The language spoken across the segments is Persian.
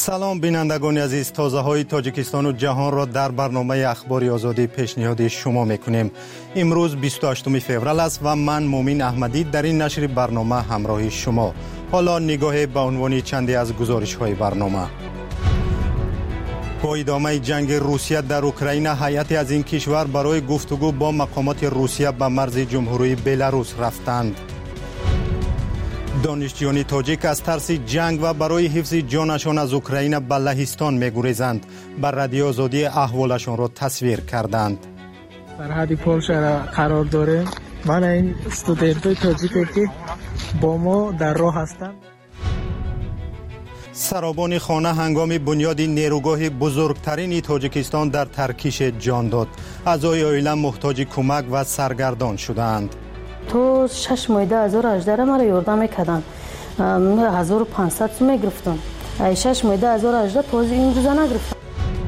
سلام بینندگان عزیز، تازه های تاجیکستان و جهان را در برنامه اخباری آزادی پیشنهاد شما میکنیم. امروز 28 فوریه است و من مومین احمدی در این نشر برنامه همراه شما. حالا نگاه به عنوان چندی از گزارش های برنامه. با ادامه جنگ روسیه در اوکراین، هیئتی از این کشور برای گفتگو با مقامات روسیه به مرز جمهوری بلاروس رفتند. دانشجویان تاجیک از ترس جنگ و برای حفظ جانشان از اوکراین به لهستان می‌گریزند. بر رادیو آزادی احوالشان را تصویر کردند. سرحد پولشا را قرار داره. من این استودنت‌های تاجیکی که با ما در راه هستند. سرابان خانه هنگام بنیاد نیروگاه بزرگترین تاجیکستان در ترکیش جان داد. اعضای عائله محتاج کمک و سرگردان شدند. تو 6 ماه 2018 مرا یاردم میکردن، 1500 میگرفتم. 6 ماه 2018 تازه این روزا نگرفتم.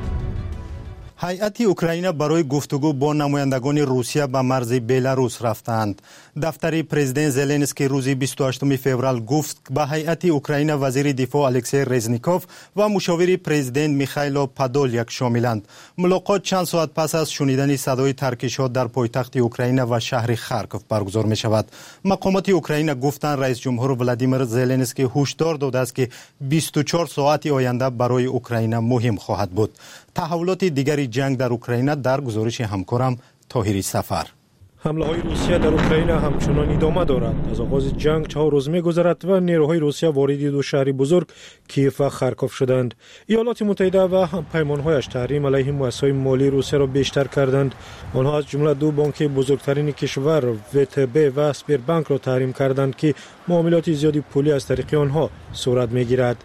هیئت اوکراین برای گفتگو با نمایندگان روسیه به مرز بلاروس رفتند. دفتر پرزیدنت زلنسکی روز 28 فوریه گفت به هیئت اوکراین وزیر دفاع الکسی رزنیکوف و مشاور پرزیدنت میخائیل پادولیاک شاملند. ملاقات چند ساعت پس از شنیدن صدای ترکشات در پایتخت اوکراین و شهر خارکوف برگزار می شود. مقامات اوکراین گفتند رئیس جمهور ولادیمیر زلنسکی هشدار داده است که 24 ساعت آینده برای اوکراین مهم خواهد بود. تحولات دیگری جنگ در اوکراین در گزارش همکارم طاهری سفر. حمله های روسیه در اوکراین همچنان ادامه دارد. از آغاز جنگ 4 روز می‌گذرد و نیروهای روسیه وارد دو شهر بزرگ کیف و خارکوف شدند. ایالات متحده و همپیمان‌هایش تحریم علیه مؤسسات مالی روسیه را بیشتر کردند. آنها از جمله دو بانک بزرگترین کشور وتب و اسپربانک را تحریم کردند که معاملات زیادی پولی از طریق آنها صورت می‌گیرد.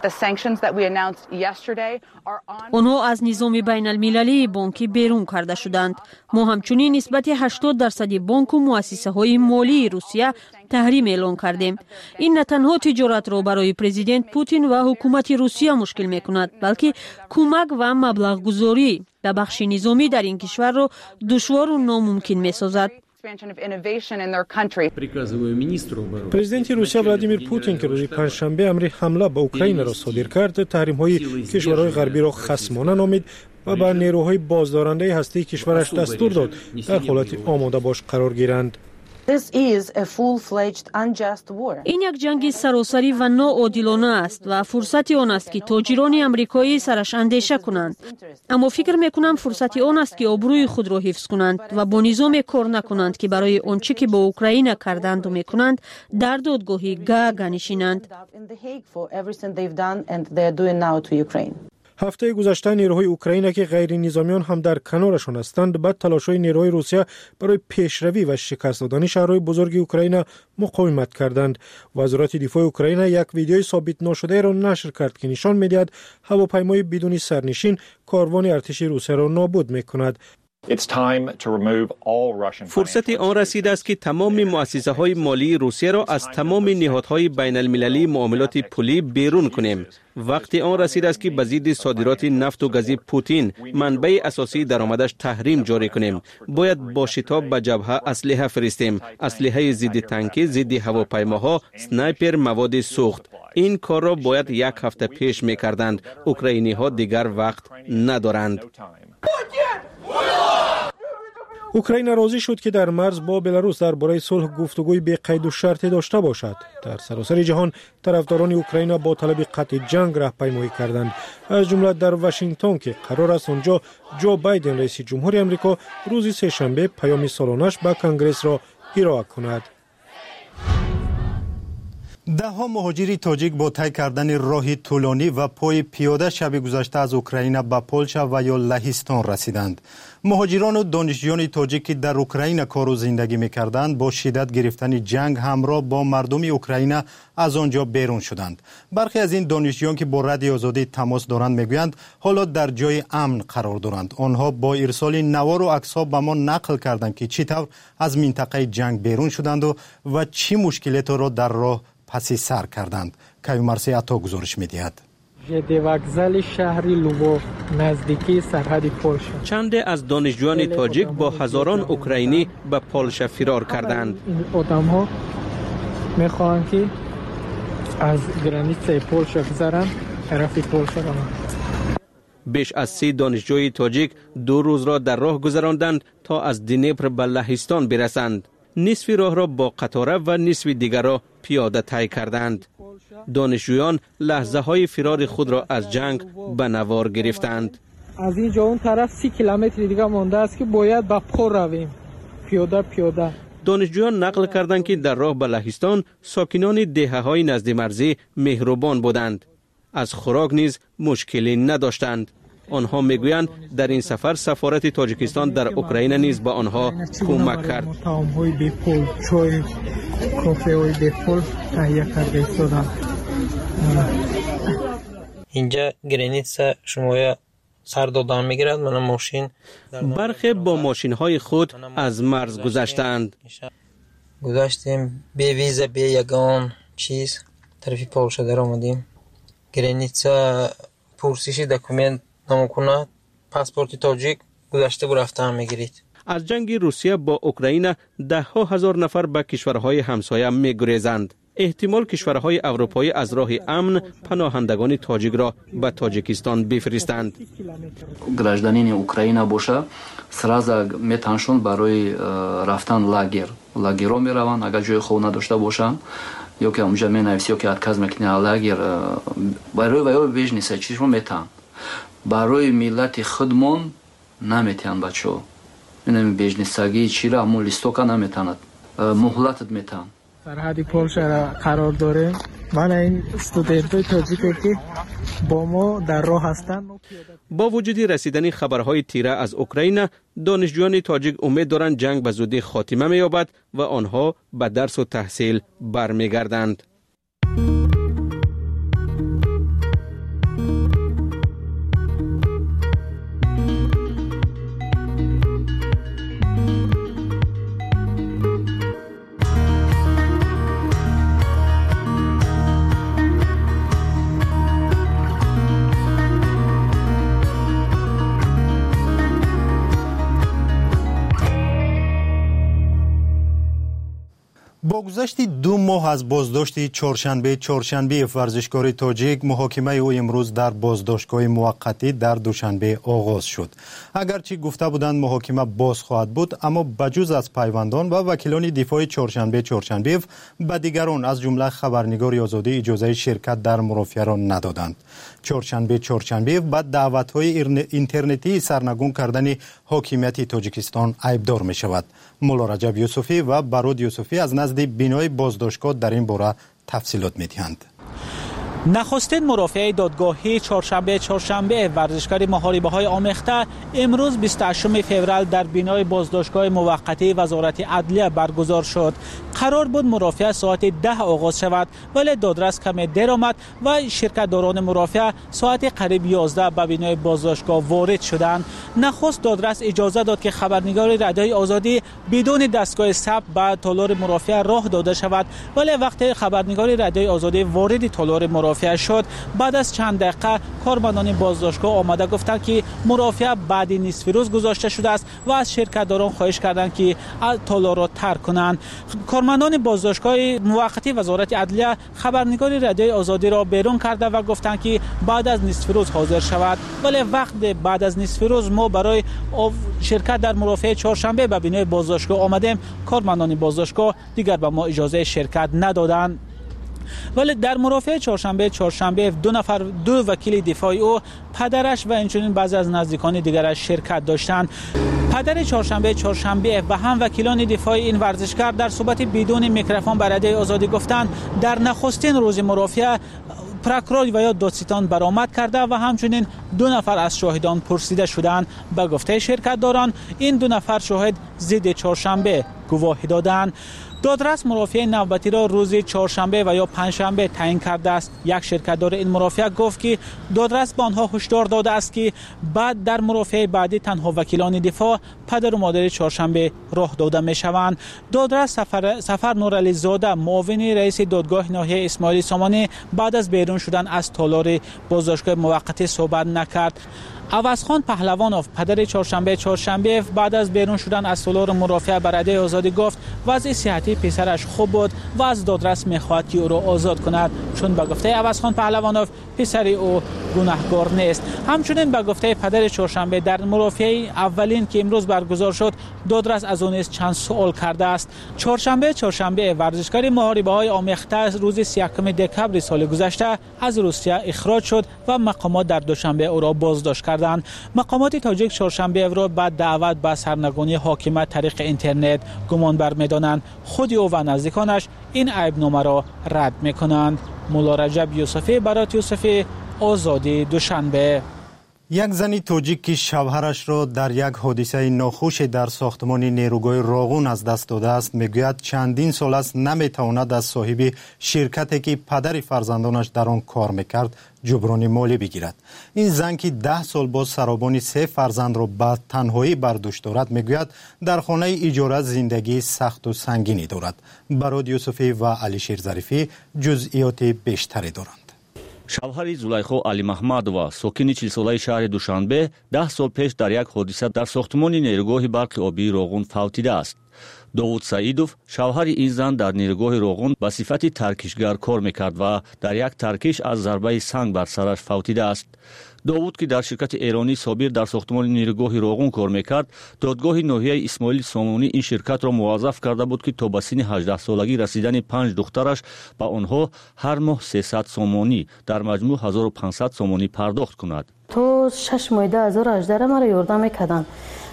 آنها از نظام بین المللی بانکی بیرون کرده شدند. ما همچنین نسبت 80% بانک و مؤسسه های مالی روسیه تحریم اعلان کردیم. این نه تنها تجارت را برای پرزیدنت پوتین و حکومت روسیه مشکل می کند، بلکه کمک و مبلغ گذاری به بخش نظامی در این کشور را دشوار و ناممکن می سازد. پرزیدنت روسیه ولادیمیر پوتین که روز پنجشنبه امر حمله به اوکراین را صادر کرد، تحریم‌های کشورهای غربی را خصمانه نامید و به نیروهای بازدارنده هسته کشورش دستور داد در حالت آماده باش قرار گیرند. این یک جنگ سراسری و ناعادلانه است و فرصت آن است که تاجران امریکایی سرش اندیشه کنند. اما فکر میکنم فرصت آن است که آبروی خود را حفظ کنند و با نظام کار نکنند که برای آنچه که با اوکراین کردند و میکنند در دادگاهی گاه نشینند. هفته گذشته نیروهای اوکراین که غیر نظامیان هم در کنارشان هستند بعد تلاش‌های نیروهای روسیه برای پیشروی و شکست دادن شهرهای بزرگ اوکراین مقاومت کردند. وزارت دفاع اوکراین یک ویدیوی ثابت نشده را نشر کرد که نشان می‌دهد هواپیمای بدون سرنشین کاروان ارتش روسیه را نابود می‌کند. فرصت آن رسیده است که تمام مؤسسه‌های مالی روسیه را از تمام نهادهای بین المللی معاملات پولی بیرون کنیم. وقت آن رسیده است که به ضد صادرات نفت و گاز پوتین، منبع اساسی درآمدش، تحریم جاری کنیم. باید با شتاب به جبهه اسلحه فرستیم، اسلحه ضد تانکی، ضد هواپیماها، اسنایپر، مواد سوخت. این کار را باید یک هفته پیش می‌کردند. اوکراینی‌ها دیگر وقت ندارند. اوکراین راضی شد که در مرز با بلاروس درباره صلح گفتگوی بی قید و شرطی داشته باشد. در سراسر جهان طرفداران اوکراین با طلب قطع جنگ راهپیمایی کردند، از جمله در واشنگتن که قرار است آنجا جو بایدن رئیس جمهور آمریکا روز سه‌شنبه پیام سالانش به کنگره را ارائه کند. ده‌ها مهاجر تاجیک با طی کردن راه طولانی و پای پیاده شب گذشته از اوکراین به پولشا و یا لهستان رسیدند. مهاجران و دانشجویان تاجیک که در اوکراین کار و زندگی می‌کردند با شدت گرفتن جنگ همراه با مردم اوکراین از آنجا بیرون شدند. برخی از این دانشجویان که با رادیو آزادی تماس دارند میگویند حالا در جای امن قرار دارند. آنها با ارسال نوار و عکس‌ها به ما نقل کردند که چطور از منطقه جنگ بیرون شدند و چه مشکلاتی را در راه پسی سر کردند. کیومرسی عطا گزارش می‌دهد. وокзال شهر لوبوف نزدیکی سرحد پولشا. چند از دانشجویان تاجیک با هزاران اوکراینی به پولشا فرار کردند. آدم‌ها می‌خواهند که از گرانیسه پولشا بگذرند طرف پولشا روان. بیش از 30 دانشجوی تاجیک 2 روز را در راه گذراندند تا از دنیپر به لهستان برسند. نصف راه را با قطاره و نصف دیگر را پیاده طی کردند. دانشجویان لحظه های فرار خود را از جنگ به نوار گرفتند. از اینجا اون طرف 30 کیلومتر دیگه مانده است که باید با پا رویم، پیاده. دانشجویان نقل کردند که در راه به لهستان ساکنان دهه‌های نزد مرزی مهربان بودند. از خوراک نیز مشکلی نداشتند. آنها میگویند در این سفر سفارت تاجیکستان در اوکراین نیز به آنها کمک کرد. اینجا گرانیتسا شما سر دادن میگیرد. من ماشین برخی با ماشین های خود از مرز گذشتند. گذشتیم به ویزا به یگان چیز طرفی پولشا در آمدیم. گرانیتسا پرسشی دکومنت نمکنه پاسپورت تاجیک گذشته و رفته هم میگیرید. از جنگ روسیه با اوکراین 10,000 نفر به کشورهای همسایه میگریزند. احتمال کشورهای اروپایی از راه امن پناهندگان تاجیک را به تاجیکستان بفرستند. گражданин اوکراین باشه سرازا میتونشون برای رفتن лагерро میروند اگر جای خوب نداشته باشن یا که اونجا مینویسی یا که отказ میکنه лагер برای بیزنس چیزو میتون برای ملت خودمون نمیتونن بچو اینم بیزنساگی چیرا مو لیستوکا نمیتونن مهلت میتونن. سرحد پولشا را قرار داره. من این استودنتای تاجیکی که با ما در راه هستند. با وجود رسیدن خبرهای تیره از اوکراین، دانشجویان تاجیک امید دارند جنگ به زودی خاتمه می‌یابد و آنها به درس و تحصیل برمیگردند. با گذشت 2 ماه از بازداشت چهارشنبه ورزشکار تاجیک، محاکمه او امروز در بازداشتگاه موقتی در دوشنبه آغاز شد. اگرچه گفته بودند محاکمه باز خواهد بود، اما بجز از پیوندان و وکیلان دفاع چهارشنبه به دیگران از جمله خبرنگار آزادی اجازه شرکت در مرافعه را ندادند. چهارشنبه بعد دعوت‌های اینترنتی سرنگون کردن حاکمیت تاجیکستان ایبدار می شود. مولا رجب یوسفی و برود یوسفی از نزد بینای بازداشتگاه در این باره تفصیلات می‌دهند. نخستین مرافعه دادگاهی چهارشنبه ورزشکار محاربه‌های آمیخته امروز 28 فوریه در بینای بازداشتگاه موقتی وزارت عدلیه برگزار شد. قرار بود مرافعه ساعت 10 آغاز شود، ولی دادرس کمی دیر آمد و شرکت‌داران مرافعه ساعت قریب 11 به بینای بازداشتگاه وارد شدند. نخست دادرس اجازه داد که خبرنگار رادیوی آزادی بدون دستگاه ثبت به تالار مرافعه راه داده شود، ولی وقتی خبرنگار رادیوی آزادی وارد تالار مرافعه شد، بعد از چند دقیقه کارمندان بازداشتگاه آمده گفتند که مرافعه بعد نصف روز گذاشته شده است و از شرکت‌داران خواهش کردند که تالار را ترک کنند. کارمندان بازداشتگاه موقتی وزارت عدلیه خبرنگار رادیوی آزادی را بیرون کرده و گفتند که بعد از نصف روز حاضر شود، ولی وقت بعد از نصف روز ما برای شرکت در مرافعه چهارشنبه به بینای بازداشتگاه آمدیم، کارمندان بازداشتگاه دیگر به ما اجازه شرکت ندادند. ولی در مرافعه چهارشنبه دو وکیل دفاعی او، پدرش و همچنین بعضی از نزدیکان دیگرش شرکت داشتند. پدر چهارشنبه و هم وکیلان دفاعی این ورزشکار در صحبت بدون میکروفون به رادیوی آزادی گفتند در نخستین روز مرافعه پروکورور و یا دادستان برآمد کرده و همچنین 2 نفر از شاهدان پرسیده شدند. به گفته شرکت‌داران این 2 نفر شاهد ضد چهارشنبه گواهی دادند. دادرس مرافعه نوبتی را روز چهارشنبه و یا پنجشنبه تعیین کرده است. یک شرکت‌دار این مرافعه گفت که دادرس به آنها هشدار داده است که بعد در مرافعه بعدی تنها وکیلان دفاع پدر و مادر چهارشنبه راه داده می‌شوند. دادرس سفر نورعلی زاده معاون رئیس دادگاه ناحیه اسماعیل سامانی بعد از بیرون شدن از تالار بازداشتگاه موقتی صحبت نکرد. عوضخان پهلوانوف پدر چهارشنبه بعد از بیرون شدن از تالار مرافعه بر رادیوی آزادی آزادی گفت وضع صحتی پسرش خوب بود و از دادرس می‌خواهد که او را آزاد کند، چون به گفته عوضخان پهلوانوف پسر او گناهکار نیست. همچنین به گفته پدر چهارشنبه در مرافعه اولین که امروز برگزار شد، دادرس از او نیز چند سوال کرده است. چهارشنبه ورزشکار محاربه‌های آمیخته روز 31 دکمبر سال گذشته از روسیه اخراج شد و مقامات در دوشنبه او را بازداشت کردند. مقامات تاجیک چهارشنبه را بعد دعوت به سرنگونی حاکمیت طریق اینترنت گمان بر می‌دانند. خود او و نزدیکانش این عیب‌نامه را رد می‌کنند. مولا رجب یوسفی، برات یوسفی، آزادی دوشنبه. یک زن تاجیک که شوهرش را در یک حادثه ناخوش در ساختمان نیروگاه راغون از دست داده است میگوید چندین سال است نمیتواند از صاحب شرکتی که پدر فرزندانش در آن کار میکرد جبران مالی بگیرد. این زن که 10 سال باز سرابان 3 فرزند را به تنهایی بر دوش دارد میگوید در خانه اجاره زندگی سخت و سنگینی دارد. برات یوسفی و علیشیر ظریفی جزئیات بیشتری دارند. شوهر زلیخا علی محمدова ساکن 40 ساله شهر دوشنبه 10 سال پیش در یک حادثه در ساختمان نیروگاه برق آبی راغون فوتیده است. داوود سعیدوف شوهر این زن در نیروگاه راغون به صفت ترکشگر کار میکرد و در یک ترکش از ضربه سنگ بر سرش فوتیده است. داوود که در شرکت ایرانی صابر در ساختمان نیروگاه راغون کار میکرد، دادگاه ناحیه اسماعیل سامونی این شرکت را موظف کرده بود که تا به سن 18 سالگی رسیدن 5 دخترش به آنها هر ماه 300 سامانی در مجموع 1500 سامانی پرداخت کند. تو 6 ماه 2018 مرا یاردم میکردن،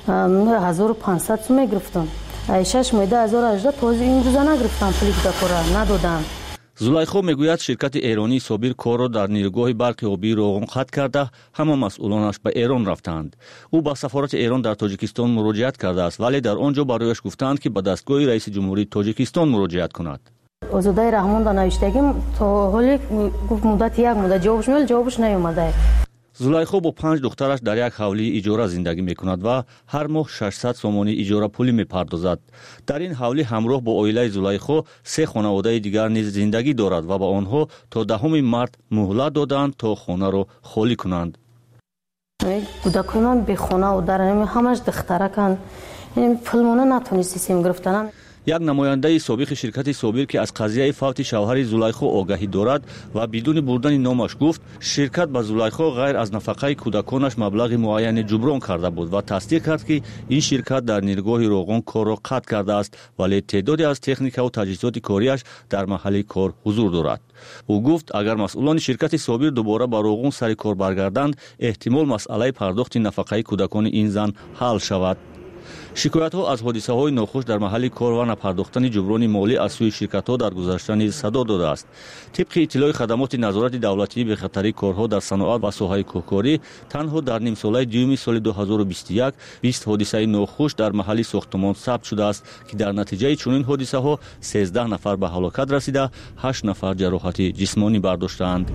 1500 سوم گرفتم. 6 ماه 2018 تازه این روزا نگرفتم، پلیک دکورا ندادم. زلیخا میگوید شرکت ایرانی صابر کار را در نیروگاه برق آبی راغون قطع کرده، همه مسئولانش به ایران رفتند. او به سفارت ایران در تاجیکستان مراجعت کرده است، ولی در آنجا برایش گفتند که به دستگاه رئیس جمهوری تاجیکستان مراجعت کند. آزاده رحمان دا نوشتگیم تا حالی گفت مدت یک مدت جوابش نیومده. زلیخا با 5 دخترش در یک حولی اجاره زندگی میکند و هر ماه 600 سامانی اجاره پولی میپردازد. در این حولی همراه با عائله زلیخا 3 خانواده دیگر نیز زندگی دارد و با آنها تا 10 مارت مهلت دادند تا خانه را خالی کنند. کودکای من به خانه و در همش دخترکن، این فیلمونه نتونستیم گرفتن. یک نماینده سابق شرکت صابر که از قضیه فوت شوهر زلیخا آگاهی دارد و بدون بردن نامش گفت شرکت به زلیخا غیر از نفقه کودکانش مبلغ معین جبران کرده بود و تصدیق کرد که این شرکت در نیروگاه راغون کار را قطع کرده است، ولی تعدادی از تکنیک و تجهیزات کاریش در محل کار حضور دارد. او گفت اگر مسئولان شرکت صابر دوباره به راغون سر کار برگردند احتمال مسئله پرداخت نفقه کودکان این زن حل شود. شکایت ها از حادثه های ناخوش در محل کار و نپرداختن جبران مالی از سوی شرکت ها در گذشته نیز صدا داده است. طبق اطلاع خدمات نظارت دولتی به خطر کارها در صنعت و ساحه کوکاری، تنها در نیم ساله دیوم سال 2021 20 حادثه ناخوش در محل ساختمان ثبت شده است که در نتیجه چنین حادثه ها 13 نفر به هلاکت رسیده، 8 نفر جراحت جسمانی برداشتند.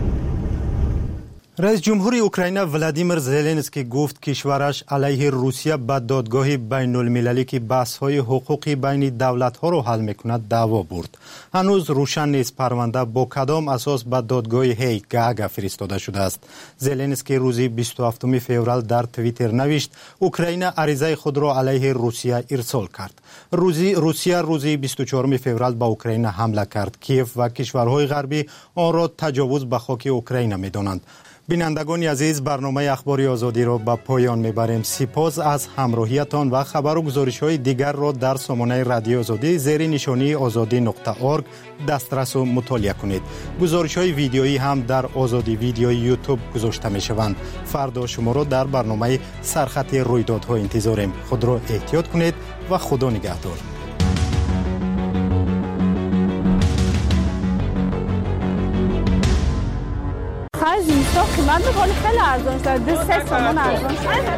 رئیس جمهور اوکراین ولادیمیر زلنسکی گفت کشورش علیه روسیه به دادگاه بین المللی که بحث‌های حقوقی بین دولت‌ها را حل می‌کند دعوا برد. هنوز روشن نیست پرونده با کدام اساس به دادگاه هیگ فرستاده شده است. زلنسکی روز 27 فوریه در توییتر نوشت اوکراین عریضه خود را علیه روسیه ارسال کرد. روسیه روز 24 فوریه به اوکراین حمله کرد. کیف و کشورهای غربی آن را تجاوز به خاک اوکراین می‌دانند. بینندگان عزیز، برنامه اخباری آزادی را به پایان میبریم. سپاس از همراهیتان و خبر و گزارش‌های دیگر را در سامانه رادیو آزادی زیر نشانی azadi.org دسترس و مطالعه کنید. گزارش‌های ویدیویی هم در آزادی ویدیو یوتیوب گذاشته میشوند. فردا شما را در برنامه سرخط رویدادها انتظاریم. خود را احتیاط کنید و خدا نگهدار. زیستا قیمت میکنه خیلی ارزان شده، 3 تومان ارزان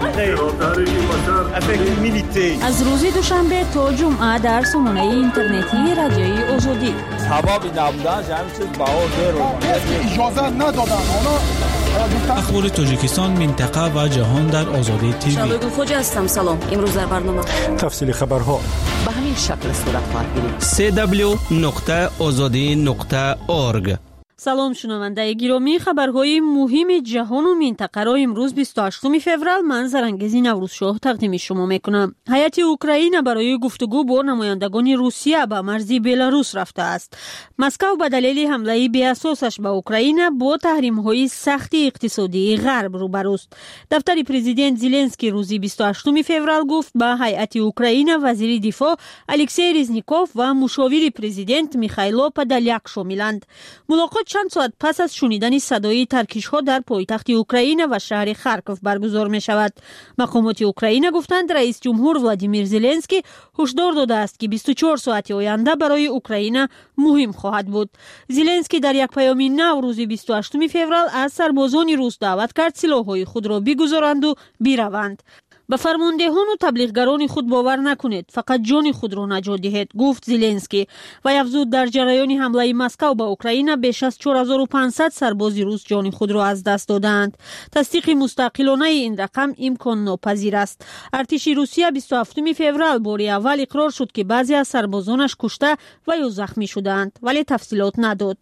شده. از روز دوشنبه تا جمعه در سامانه اینترنتی رادیوی آزادی سببی نبودن همین چیز بها اجازه ندادن. اخبار تاجیکستان، منطقه و جهان در آزادی تیوی. شبگون خوجه هستم. سلام. امروز در برنامه تفصیل خبرها به همین شکل صورت خواهد گرفت. www.azadi.org سلام شنونده گرامی، خبرهای مهم جهان و منطقه را امروز 28 فوریه من زرنگزی نوروزشاه تقدیم شما میکنم. هیئت اوکراین برای گفتگو با نمایندگان روسیه به مرزی بلاروس رفته است. مسکو به دلیل حمله بی اساسش به اوکراین با تحریم‌های سخت اقتصادی غرب روبروست. دفتر پرزیدنت زلنسکی روز 28 فوریه گفت به هیئت اوکراین وزیر دفاع الکسی رزنیکوف و مشاور پرزیدنت میخائیلو پدالیاک شاملند. ملاقات چند ساعت پس از شنیدن صدای ترکش‌ها در پایتخت اوکراین و شهر خارکوف برگزار می شود. مقامات اوکراین گفتند رئیس جمهور ولادیمیر زلنسکی هشدار داده است که 24 ساعت آینده برای اوکراین مهم خواهد بود. زلنسکی در یک پیام نو روز 28 فوریه از سربازان روس دعوت کرد سلاح‌های خود را بگذارند و بروند. به فرماندهان و تبلیغگران خود باور نکنید، فقط جان خود را نجات دهید، گفت زلنسکی و افزود در جریان حمله مسکو به اوکراین بیش از 4500 سرباز روس جان خود را از دست دادند. تصدیق مستقلانه این رقم امکان ناپذیر است. ارتش روسیه 27 فوریه بار اول اقرار شد که بعضی از سربازانش کشته و یا زخمی شدند، ولی تفصیلات نداد.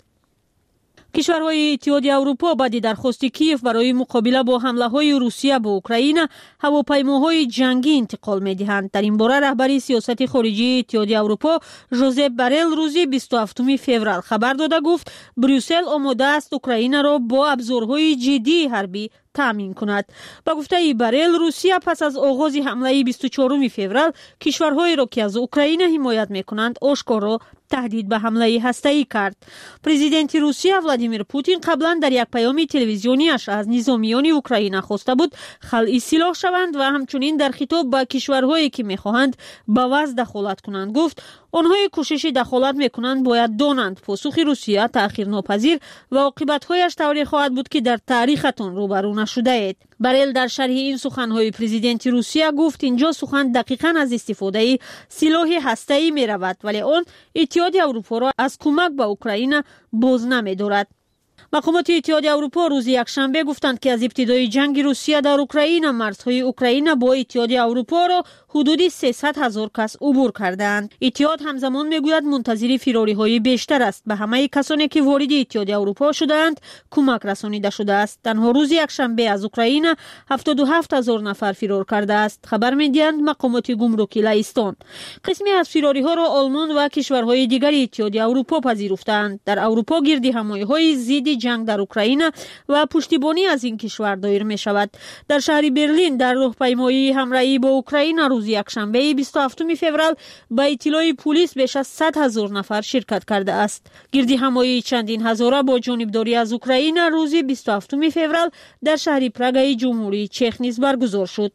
کشورهای اتحادیه اروپا بعد درخواست کیف برای مقابله با حمله‌های روسیه به اوکراین هواپیماهای جنگی انتقال می‌دهند. در این باره رهبر سیاست خارجی اتحادیه اروپا ژوزپ بارل روز 27 فوریه خبر داده گفت بروسل آماده است اوکراین را با ابزارهای جدی حربی تامین کند. با گفته بارل روسیه پس از آغاز حمله 24 فوریه کشورهایی را که از اوکراین حمایت می‌کنند آشکارا تهدید به حمله هسته‌ای کرد. پرزیدنت روسیه ولادیمیر پوتین قبلا در یک پیام تلویزیونیش از نظامیان اوکراین خواسته بود خلع سلاح شوند و همچنین در خطاب به کشورهایی که می‌خواهند به وضع دخالت کنند گفت آنهای کوشش دخالت می‌کنند باید دانند پاسخ روسیه تأخیر ناپذیر و عاقبت‌هایش طوری خواهد بود که در تاریختان روبرو نشده اید. بارل در شرح این سخن‌های پرزیدنت روسیه گفت اینجا سخن دقیقاً از استفاده سلاح هسته‌ای می‌رود ولی آن اتحادیه اروپا را از کمک به اوکراین باز نمی‌دارد. مقامات اتحادیه اروپا روز یکشنبه گفتند که از ابتدای جنگ روسیه در اوکراین مرزهای اوکراین با اتحادیه اروپا را حدود 300,000 کس عبور کردند. اتحاد همزمان میگوید منتظر فراری‌های بیشتر است. به همه کسانی که وارد اتحادیه اروپا شدند کمک رسانیده شده است. تنها روز یکشنبه از اوکراین 77,000 نفر فرار کرده است. خبر می‌دهند مقامات گمرکی لهستان. قسمی از فراری‌ها را آلمان و کشورهای دیگر اتحادیه اروپا پذیرفتند. در اروپا گردهمایی‌های ضد جنگ در اوکراین و پشتیبانی از این کشور دایر می شود. در شهر برلین در راهپیمایی همراهی با اوکراین روز یکشنبه 27 فوریه با اطلاع پلیس بیش از 100,000 نفر شرکت کرده است. گردهمایی چندین هزاره با جانبداری از اوکراین روز 27 فوریه در شهر پراگ جمهوری چک نیز برگزار شد.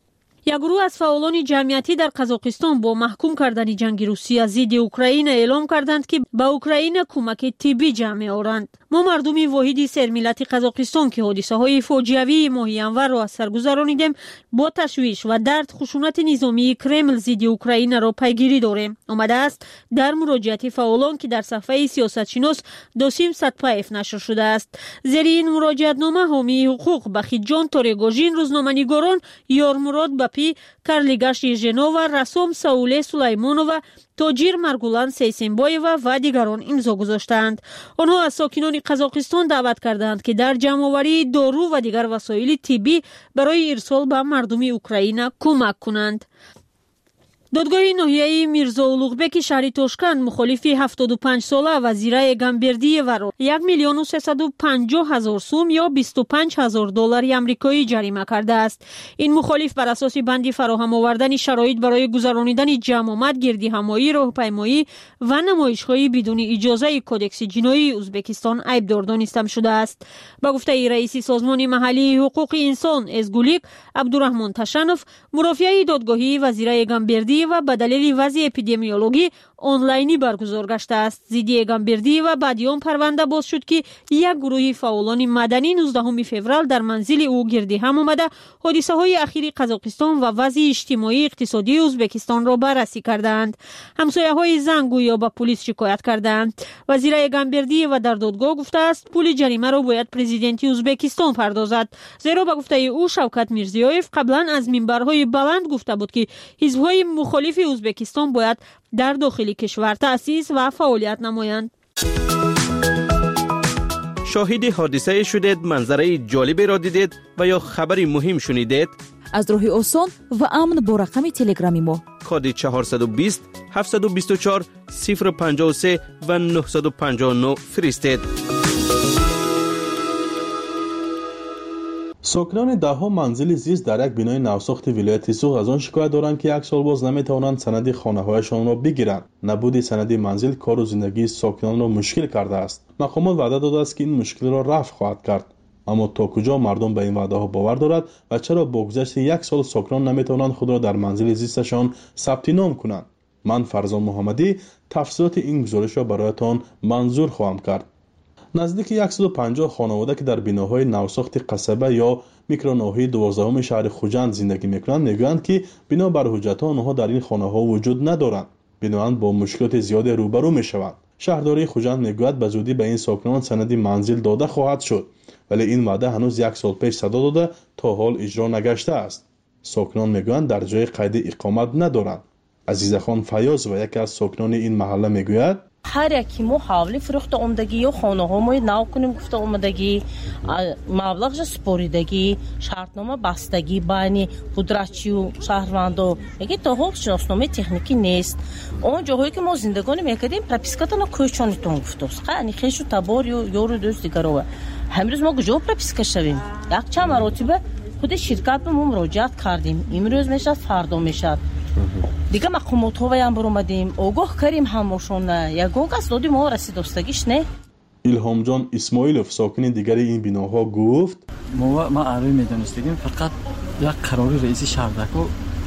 یک گروه از فعالان جمعیتی در قزاقستان با محکوم کردن جنگ روسیه ضد اوکراین اعلام کردند که به اوکراین کمک طبی جمع آورند. ما مردم واحد سرملت قزاقستان که حادثه‌های فاجعه‌ای ماه انور را از سر گذرانیدیم با تشویش و درد خشونت نظامی کرمل ضد اوکراین را پیگیری داریم. آمده است در مراجعت فعالان که در صفحه سیاستشناس داسیم سدپایف نشر شده است. زیر این مراجعتنامه حامی حقوق بخیجان تورگوژین، روزنامه‌نگاران یارمراد بپی، کارلیگاش یژنو و رسام ساوله سلیمانو و تاجر مرگولان سیسنبایو و دیگران امضا گذاشتند. آنها از ساکنان قزاقستان دعوت کردند که در جمع‌آوری دارو و دیگر وسایل طبی برای ارسال به مردم اوکراین کمک کنند. دادگاه ناحیه میرزا اولوغبک شهر تاشکند مخالف 75 ساله وزیر گامبردی را 1,350,000 سوم یا $25,000 آمریکایی جریمه کرده است. این مخالف بر اساس بند فراهم آوردن شرایط برای گذرانیدن جمع آمد، گردهمایی، راهپیمایی و نمایش‌های بدون اجازه کدکس جنایی ازبکستان عیبدار دانسته شده است. با گفته رئیس سازمان محلی حقوق انسان ازگولیک عبدالرحمن تشنف، مرافعه دادگاهی وزیر گامبردی و به دلیل وضع اپیدمیولوژی آنلاینی برگزار گشته است. ضد گامبردی و بعد آن پرونده باز شد که یک گروه فعالان مدنی 19 فوریه در منزل او گرد هم آمده حادثه‌های اخیر قزاقستان و وضع اجتماعی اقتصادی ازبکستان را بررسی کردند. همسایه‌های زن گویا به پلیس شکایت کردند. وزیر گامبردی و در دادگاه گفته است پول جریمه را باید پرزیدنت ازبکستان پردازد، زیرا به گفته او شوکت میرزیویف قبلا از منبرهای بلند گفته بود که حزب‌های مخالف ازبکستان باید در داخل کشور تأسیس و فعالیت نمایند. شاهد حادثه شدید، منظره جالبی را دیدید و یا خبری مهم شنیدید؟ از راه آسان و امن با رقم تلگرامی ما کد 420 724 053 و 959 فرستید. ساکنان ده‌ها منزل زیست در یک بنای نوساخت ولایت سوغ از آن شکایت دارند که یک سال باز نمیتوانند سند خانه‌هایشان را بگیرند. نبود سند منزل کار و زندگی ساکنان را مشکل کرده است. مقامات وعده داده است که این مشکل را رفع خواهد کرد. اما تا کجا مردم به این وعده ها باور دارد و چرا با گذشت یک سال ساکنان نمیتوانند خود را در منزل زیستشان ثبت نام کنند؟ من فرزان محمدی تفصیلات این گزارش را برایتان منظور خواهم کرد. نزدیک 150 خانواده که در بناهای نوساخت قصبه یا میکروناحیه 12 شهر خوجند زندگی میکنند میگویند که بنا بر حجت‌ها آنها در این خانه‌ها وجود ندارند. بنابراین با مشکلات زیاد روبرو میشوند. شهرداری خوجند میگوید به زودی به این ساکنان سند منزل داده خواهد شد، ولی این وعده هنوز یک سال پیش صدا داده تا حال اجرا نگشته است. ساکنان میگویند در جای قید اقامت ندارند. عزیزخان فیاض و یکی از ساکنان این محله میگوید هر یکی ما حوالی فروخت اومدگی و خانه ها ما نو کنیم گفته اومدگی مبلغ سپوریدگی شرطنامه بستگی بین قدرتچی و شهروندو میگه تا حال شناسنامه تکنیکی نیست. اون جاهایی که ما زندگانی میکردیم پروپیسکاتنا کوچانتون گفتوس خیلی خیشو تبار یورو دوست دیگرو همروز ما کجا پروپیسکا شویم؟ یک چند مراتبه خود شرکت به ما مراجعت کردیم. امروز میشه فردا میشه دیگه مقامات ها هم برآمدیم آگاه کردیم همشون یگان کس دادیم ما رسیدگیش نه. ایلهام جان اسماعیلوف ساکن دیگر این بناها گفت ما عربی میدونستیم فقط یک قرار رئیس شهر دکو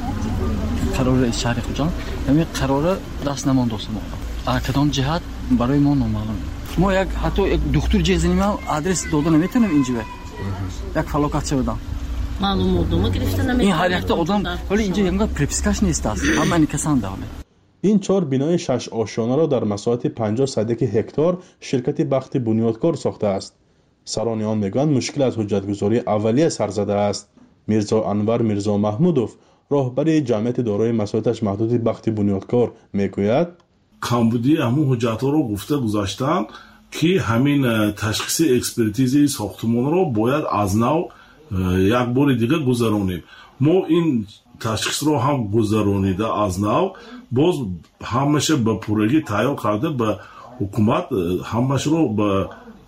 قرار رئیس شهر خوجان همین قرار دست نماند ما کدام جهت برای ما نامعلوم. ما یک حتی یک دکتر جزنیم آدرس داده نمیتونیم اینجا یک فلاکت شدم معلوم مردم گرفتن نمیتونن. این هر یک آدم ولی اینجا اینقدر پروپیسکاش نیست است. همه کسان داره. این 4 بنای 6 آشیانه را در مساحت 50 صدک هکتار شرکت بخت بنیادکار ساخته است. سران آن میگویند مشکل از حجتگذاری اولیه سر زده است. میرزا انور میرزا محمودوف راهبر جمعیت دارای مساحتش محدود بخت بنیادکار میگوید کمبودی همون حجت‌ها رو گفته گذاشتن که همین تشخیص اکسپرتیزی ساختمان رو باید از نو یک بار دیگه گذرانیم. ما این تشخیص رو هم گذرانیده از نو باز همشه به پورگی تیار کرده به حکومت همش رو به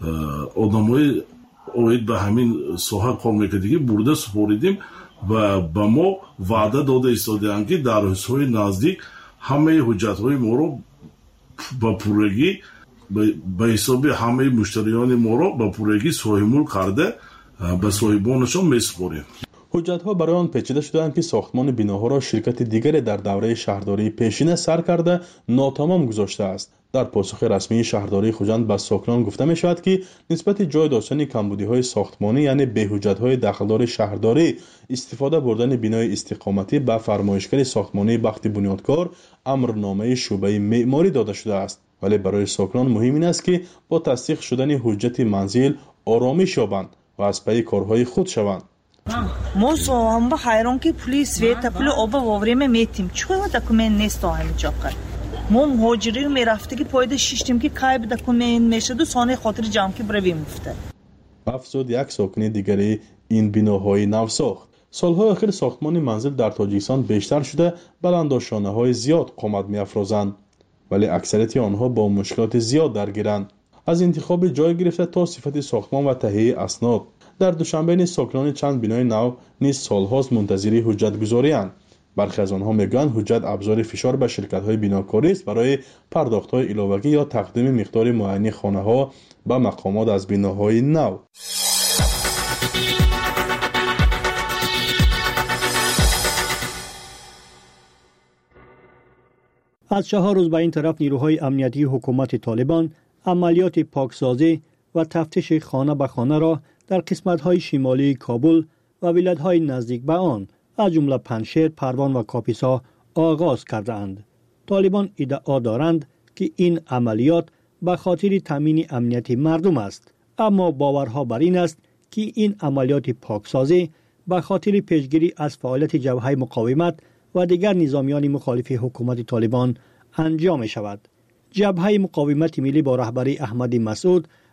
آدمای اوید به همین ساحه کار میکردگی برده سپاریدیم و به ما وعده داده ایستاده‌اند که در حسای نزدیک همه حجت‌های ما رو به پورگی به حساب همه مشتریان ما رو به پورگی صاحب‌ملک کرده به صاحبانشان میسپاریم. حجت‌ها برای آن پیچیده شدند که ساختمان بناها را شرکت دیگری در دوره شهرداری پیشینه سر کرده ناتمام گذاشته است. در پاسخ رسمی شهرداری خوجند به ساکنان گفته می شود که نسبت جای داشتن کمبودی‌های ساختمانی یعنی بی‌حجت‌های داخلدار شهرداری استفاده بردن بنای استقامتی به فرمایشگر ساختمانی بخت بنیادکار امرنامه شعبه معماری داده شده است. ولی برای ساکنان مهم این است که با تصدیق شدن حجت منزل آرامش یابند و از پی کارهای خود شوند. ما هم با حیران که پول سویت پول آب و время میتیم چون دکومنت نیست همینجا کرد. ما مهاجری میرفته که پایده شیشتیم که کای به دکومنت میشد و سانه خاطر جمع که برویم افته. افزود یک ساکن دیگری این بناهای نوساخت. سالهای اخیر ساختمان منزل در تاجیکستان بیشتر شده بلندشانه‌های زیاد قامت می‌افرازند ولی اکثریت آنها با مشکلات زیاد درگیرند. از انتخاب جای گرفته تا صفت ساختمان و تهیه اسناد. در دوشنبه نیز ساکنان چند بنای نو نیز سالهاست منتظر حجت گذاری‌اند. برخی از آنها میگویند حجت ابزار فشار به شرکت‌های بناکاری است برای پرداخت‌های علاوه‌ای یا تقدیم مقدار معینی خانه‌ها به مقامات از بناهای نو. از 4 روز به این طرف نیروهای امنیتی حکومت طالبان عملیات پاکسازی و تفتیش خانه به خانه را در قسمت‌های شمالی کابل و ولایت‌های نزدیک به آن از جمله پنشیر، پروان و کاپیسا آغاز کردند. طالبان ادعا دارند که این عملیات به خاطر تامین امنیت مردم است، اما باورها بر این است که این عملیات پاکسازی به خاطر پیشگیری از فعالیت جبهه مقاومت و دیگر نظامیان مخالف حکومت طالبان انجام می شود. جبهه مقاومت ملی با رهبری احمد مسعود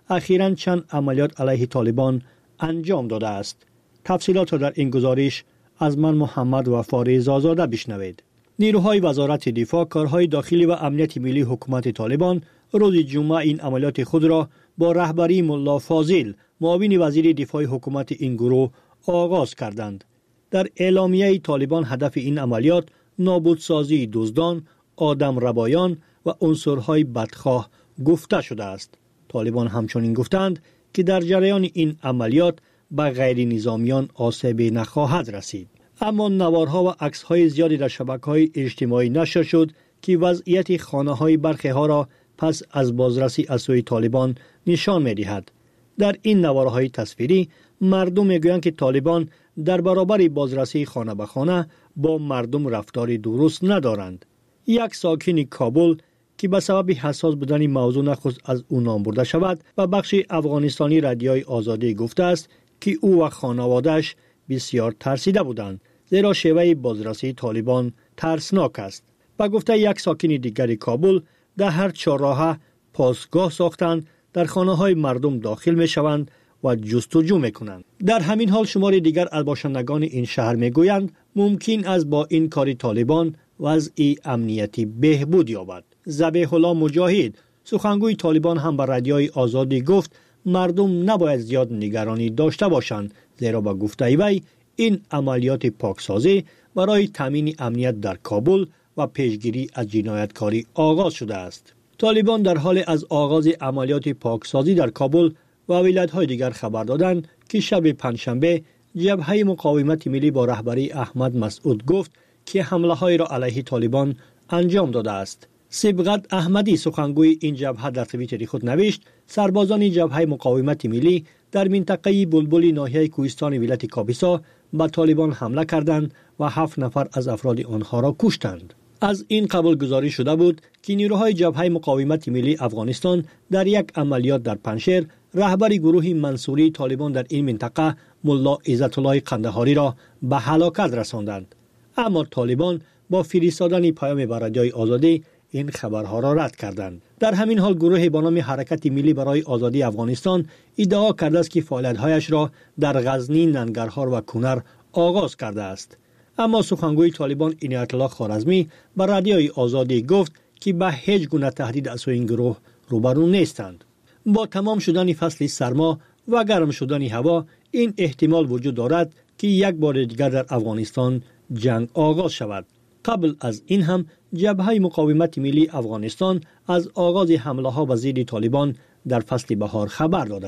اخیراً چند عملیات علیه طالبان انجام داده است. تفصیلات را در این گزارش از من محمد وفا رضازاده بشنوید. نیروهای وزارت دفاع، کارهای داخلی و امنیت ملی حکومت طالبان روز جمعه این عملیات خود را با رهبری ملا فاضل، معاون وزیر دفاع حکومت این گروه آغاز کردند. در اعلامیه طالبان هدف این عملیات نابودسازی دزدان، آدم ربایان و عنصرهای بدخواه گفته شده است. طالبان همچنین گفتند که در جریان این عملیات به غیر نظامیان آسیب نخواهد رسید. اما نوارها و عکس‌های زیادی در شبکه‌های اجتماعی نشر شد که وضعیت خانه‌های برخی ها را پس از بازرسی از سوی طالبان نشان می‌دهد. در این نوارهای تصویری مردم می‌گویند که طالبان در برابر بازرسی خانه به خانه با مردم رفتار درست ندارند. یک ساکن کابل که به سبب حساس بودن موضوع نخست از او نام برده شود و بخش افغانستانی رادیوی آزادی گفته است که او و خانواده‌اش بسیار ترسیده بودند، زیرا شیوه بازرسی طالبان ترسناک است. با گفته یک ساکن دیگر کابل، در هر چهارراه پاسگاه ساختند، در خانه‌های مردم داخل می‌شوند و جستجو می‌کنند. در همین حال شمار دیگر از باشندگان این شهر می‌گویند ممکن است با این کار طالبان وضع امنیتی بهبود یابد. ذبیح الله مجاهد، سخنگوی طالبان، هم به رادیوی آزادی گفت مردم نباید زیاد نگرانی داشته باشند، زیرا با گفته وی این عملیات پاکسازی برای تامین امنیت در کابل و پیشگیری از جنایتکاری آغاز شده است. طالبان در حال از آغاز عملیات پاکسازی در کابل و ولایت‌های دیگر خبر دادند که شب پنجشنبه جبهه مقاومت ملی با رهبری احمد مسعود گفت که حمله‌های را علیه طالبان انجام داده است. سبقت احمدی، سخنگوی این جبهه، در توییتر خود نوشت سربازان جبهه مقاومت ملی در منطقه بلبل ناحیه کوهستان ولایت کاپیسا به طالبان حمله کردند و 7 نفر از افراد آنها را کشتند. از این قبل گزارش شده بود که نیروهای جبهه مقاومت ملی افغانستان در یک عملیات در پنشیر رهبر گروه منصوری طالبان در این منطقه ملا عزت الله قندهاری را به هلاکت رساندند. اما طالبان با فرستادن پیام به رادیوی آزادی این خبرها را رد کردند. در همین حال گروه با نام حرکت ملی برای آزادی افغانستان ادعا کرده است که فعالیت‌هایش را در غزنی، ننگرهار و کنر آغاز کرده است. اما سخنگوی طالبان عنایت الله خوارزمی به رادیوی آزادی گفت که به هیچ گونه تهدید از این گروه روبرو نیستند. با تمام شدن فصل سرما و گرم شدن هوا این احتمال وجود دارد که یک بار دیگر در افغانستان جنگ آغاز شود. قبل از این هم جبهه مقاومت ملی افغانستان از آغاز حمله ها به ضد طالبان در فصل بهار خبر داده.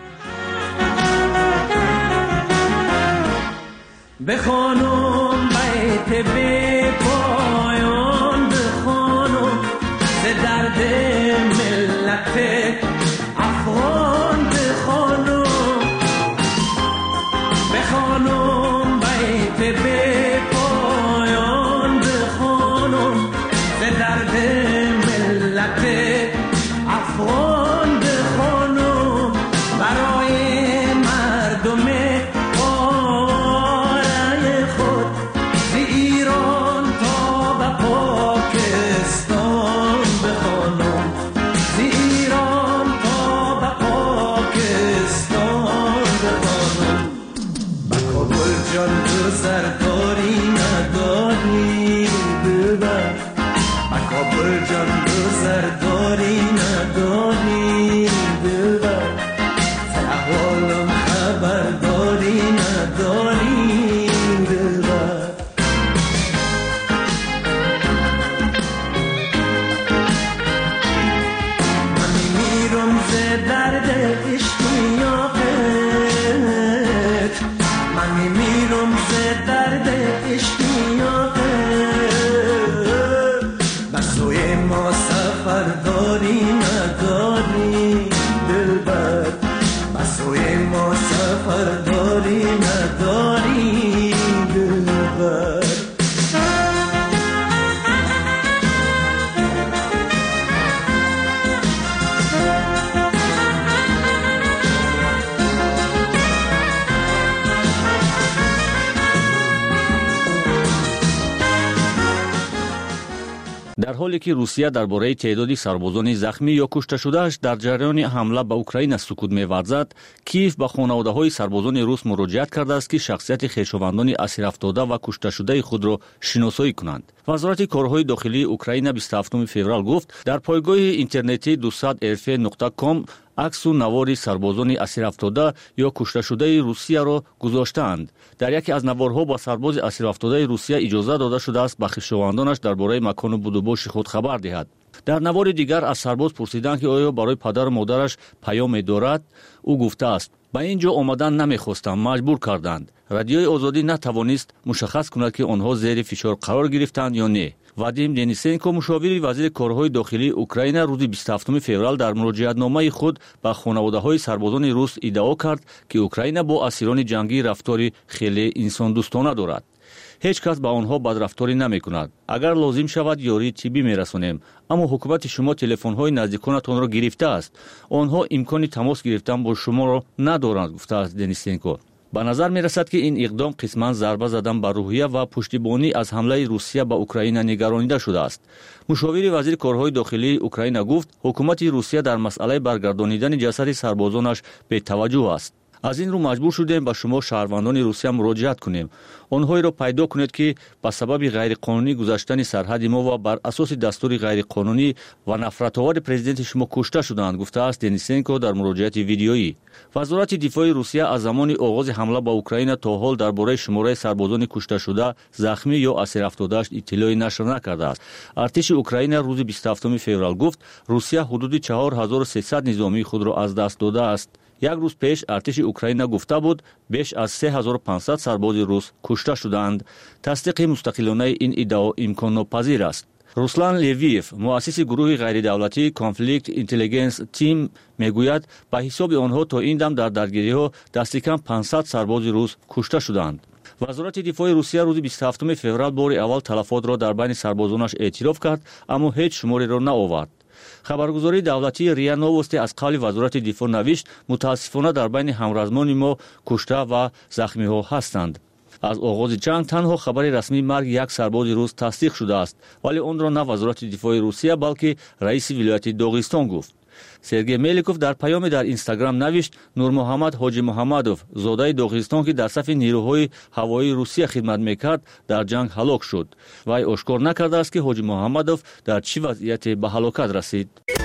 بخوانم بیت بی پایان، بخوانم ز درد ملت افغان، بخوانم بیت بی پایان، بخوانم ز درد ملت افغان، بخوانم برای مردم سرداری نداری ببر، مکابل جان تو سرداری نداری ببر، احوالم خبرداری نداری ببر. من میمیرم ز درد اشتیاقت، من میمیرم ز درد اشتیاقت، بر سوی ما در حالی که روسیه درباره تعداد سربازان زخمی یا کشته شدهش در جریان حمله به اوکراین سکوت می‌ورزد، کیف به خانواده‌های سربازان روس مراجعت کرده است که شخصیت خویشاوندان اسیر افتاده و کشته شده خود را شناسایی کنند. وزارت کارهای داخلی اوکراین 27 فوریه گفت در پایگاه اینترنتی 200rf.com عکس و نوار سربازان اسیر افتاده یا کشته شده روسیه را گذاشتند. در یکی از نوارها با سرباز اسیر افتاده روسیه اجازه داده شده است به خویشاوندانش درباره مکان بود و باش خود خبر دهد. در نوار دیگر از سرباز پرسیدند که آیا برای پدر و مادرش پیام دارد. او گفته است به اینجا آمدن نمیخواستم، مجبور کردند. رادیوی آزادی نتوانست مشخص کند که آنها زیر فشار قرار گرفتند یا نه. وادیم دنیسنکو مشاور وزیر کارهای داخلی اوکراین روز 27 فوریه در مراجعتنامه خود به خانواده‌های سربازان روس ادعا کرد که اوکراین با اسیران جنگی رفتاری خیلی انسان دوستانه دارد. هیچ کس به آنها بدرفتاری نمی کند. اگر لازم شود یاری طبی می رسانیم، اما حکومت شما تلفن های نزدیکانتان را گرفته است. آنها امکان تماس گرفتن با شما را ندارند، گفته است دنیسنکو. به نظر می رسد که این اقدام قسماً ضربه زدن بر روحیه و پشتیبانی از حمله روسیه به اوکراین نگرانیده شده است. مشاور وزیر کارهای داخلی اوکراین گفت حکومت روسیه در مسئله برگردانیدن جسد سربازانش به توجه است. از این رو مجبور شدیم به شما شهروندان روسیه مراجعت کنیم. آنهایی را پیدا کنید که به سبب غیرقانونی گذشتن سرحد ما و بر اساس دستور غیرقانونی و نفرت‌آور پرزیدنت شما کشته شدند، گفته است دنیسنکو در مراجعت ویدیویی. وزارت دفاع روسیه از زمان آغاز حمله به اوکراین تا حال درباره شماره سربازان کشته شده، زخمی یا اسیر افتاده‌اش اطلاعی نشر نکرده است. ارتش اوکراین روز 27 فوریه گفت روسیه حدود 4300 نظامی خود را از دست داده است. یک روز پیش ارتش اوکراین گفته بود بیش از 3500 سرباز روس کشته شدند. تصدیق مستقلانه این ادعا امکان ناپذیر است. روسلان لیویف، مؤسس گروه غیر دولتی کانفلیکت اینتلیجنس تیم، میگوید به حساب آنها تا این دم در درگیری‌ها دست کم 500 سرباز روس کشته شدند. وزارت دفاع روسیه روز 27 فوریه بار اول تلفات را در بین سربازانش اعتراف کرد، اما هیچ شماری را نآورد. خبرگزاری دولتی ریا نووستی از قول وزارت دفاع نوشت متاسفانه در بین همرزمان ما کشته و زخمی ها هستند. از آغاز جنگ تنها خبر رسمی مرگ یک سرباز روس تصدیق شده است، ولی آن را نه وزارت دفاع روسیه بلکه رئیس ولایت داغستان گفت. سرگئی ملیکوف در پیام در اینستاگرام نوشت نور محمد حاجی محمدوف زاده داغستان که در صف نیروهای هوایی روسیه خدمت میکرد در جنگ هلاک شد. وی آشکار نکرده است که حاجی محمدوف در چه وضعیتی به هلاکت رسید.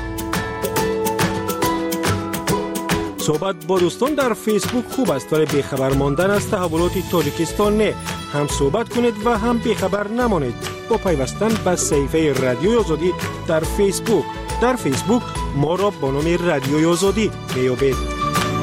صحبت با دوستان در فیسبوک خوب است، ولی بیخبر ماندن از تحولات تاجیکستان نه. هم صحبت کنید و هم بیخبر نمانید با پیوستن به صفحه رادیوی آزادی در فیسبوک. در فیسبوک ما را با نام رادیوی آزادی میابید.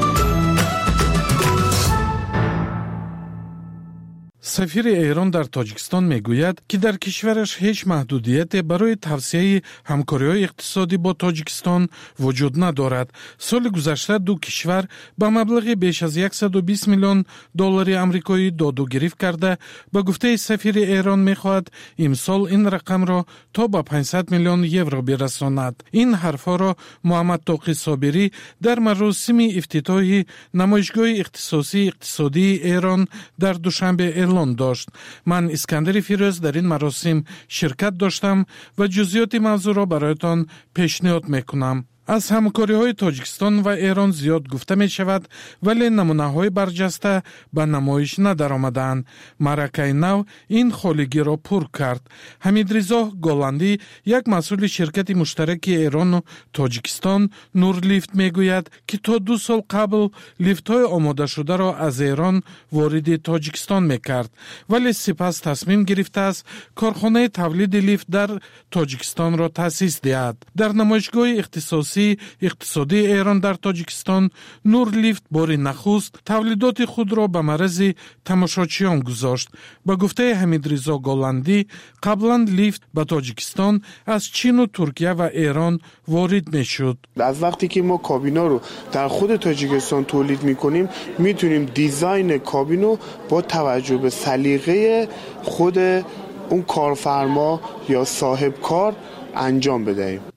سفیر ایران در تاجیکستان میگوید که در کشورش هیچ محدودیت برای توسعه همکاری‌های اقتصادی با تاجیکستان وجود ندارد. سال گذشته دو کشور با مبلغ بیش از 120 میلیون دلار آمریکایی داد گرفت کرده. به گفته سفیر ایران میخواهد امسال این رقم را تا به 500 میلیون یورو برساند. این حرفها را محمد طاقی صابری در مراسم افتتاحی نمایشگاه اقتصادی ایران در دوشنبه اعلان داشت. من اسکندر فیروز در این مراسم شرکت داشتم و جزئیات موضوع را برایتان پیشنهاد میکنم. از همکاری‌های تاجیکستان و ایران زیاد گفته می شود، ولی نمونه‌های برجسته به نمایش ندارآمدند. معرکه نو این خالیگی را پر کرد. حمیدرضا گولندی، یک مسئول شرکت مشترک ایران و تاجیکستان نور لیفت میگوید که تا 2 سال قبل لیفت‌های آماده شده را از ایران وارد تاجیکستان میکرد، ولی سپس تصمیم گرفته است کارخانه تولید لیفت در تاجیکستان را تأسیس دهد. در نمایشگاه اقتصادی ایران در تاجیکستان نور لیفت بار نخست تولیدات خود را به معرض تماشاچیان گذاشت. با گفته حمیدرضا گولندی قبلا لیفت به تاجیکستان از چین و ترکیه و ایران وارد میشد. از وقتی که ما کابینا رو در خود تاجیکستان تولید میکنیم میتونیم دیزاین کابینو با توجه به سلیقه خود اون کارفرما یا صاحب کار انجام بدهیم.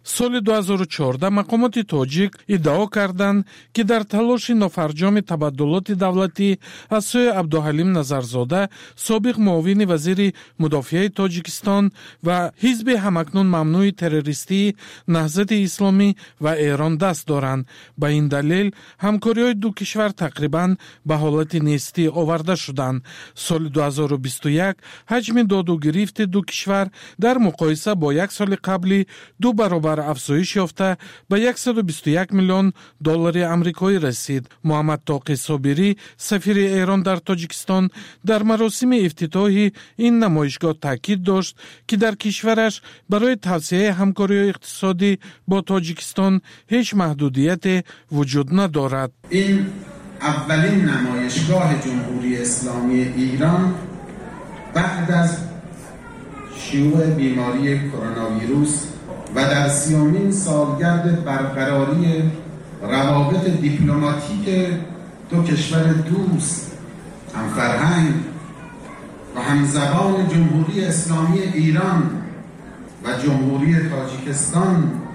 соли 2014 мақомоти тоҷик иддао карданд, ки дар талоши нофарҷоми табаддулоти давлатӣ аз сӯи Абдуҳалим Назарзода, собиқ муовини вазири мудофиаи Тоҷикистон ва ҳизби ҳамакнун мамнӯи террористии Наҳзати Исломӣ ва Эрон даст доранд. Ба ин далел ҳамкориҳои ду кишвар тақрибан ба ҳолати нестӣ оварда шуданд. соли 2021 ҳаҷми додугирифти ду кишвар дар муқоиса бо як соли қабли ду баробар афзоиш ёфта ба $121 миллион амрикоӣ расид. Муҳаммад Тоқи Собирӣ, сафири Эрон дар Тоҷикистон, дар маросими ифтитоҳи ин намоишгоҳ таъкид дошт, ки дар кишвараш барои тавсеяи ҳамкориҳои иқтисодӣ бо Тоҷикистон ҳеҷ маҳдудияте вуҷуд надорад. ин اولین نمایشگاه جمهوری اسلامی ایران بعد از شیوع بیماری کرونا ویروس و در 30مین سالگرد برقراری روابط دیپلماتیک دو کشور دوست، همفرهنگ و همزبان جمهوری اسلامی ایران و جمهوری تاجیکستان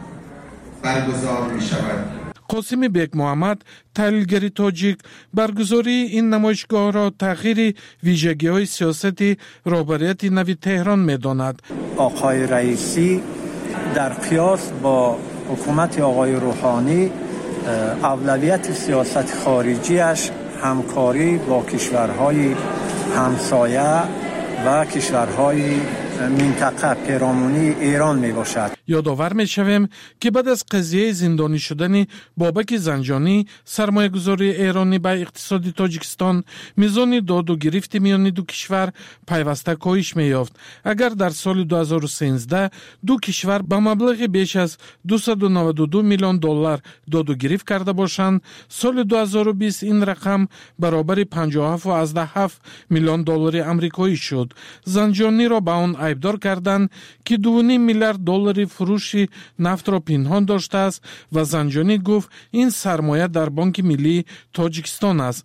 برگزار می شود. قاسم بیگ محمد، تحلیلگر تاجیک، برگزاری این نمایشگاه را تغییر ویژگی‌های سیاسی رهبریت نوی تهران می‌داند. آقای رئیسی در قیاس با حکومت آقای روحانی اولویت سیاست خارجیش همکاری با کشورهای همسایه و کشورهای منطقه پیرامونی ایران می باشد. یادآور می شویم که بعد از قضیه زندانی شدن بابک زنجانی، سرمایه‌گذاری ایرانی به اقتصاد تاجیکستان، میزان داد و گرفت میان دو کشور پیوسته کاهش می‌یافت. اگر در سال 2013 دو کشور به مبلغ بیش از $292 میلیون داد و گرفت کرده باشند، سال 2020 این رقم برابر $57.7 میلیون آمریکایی شد. زنجانی را به آن عیبدار کردند که $2.5 میلیارد فروشی نفت را پنهان داشته است و زنجانی گفت این سرمایه در بانک ملی تاجیکستان است.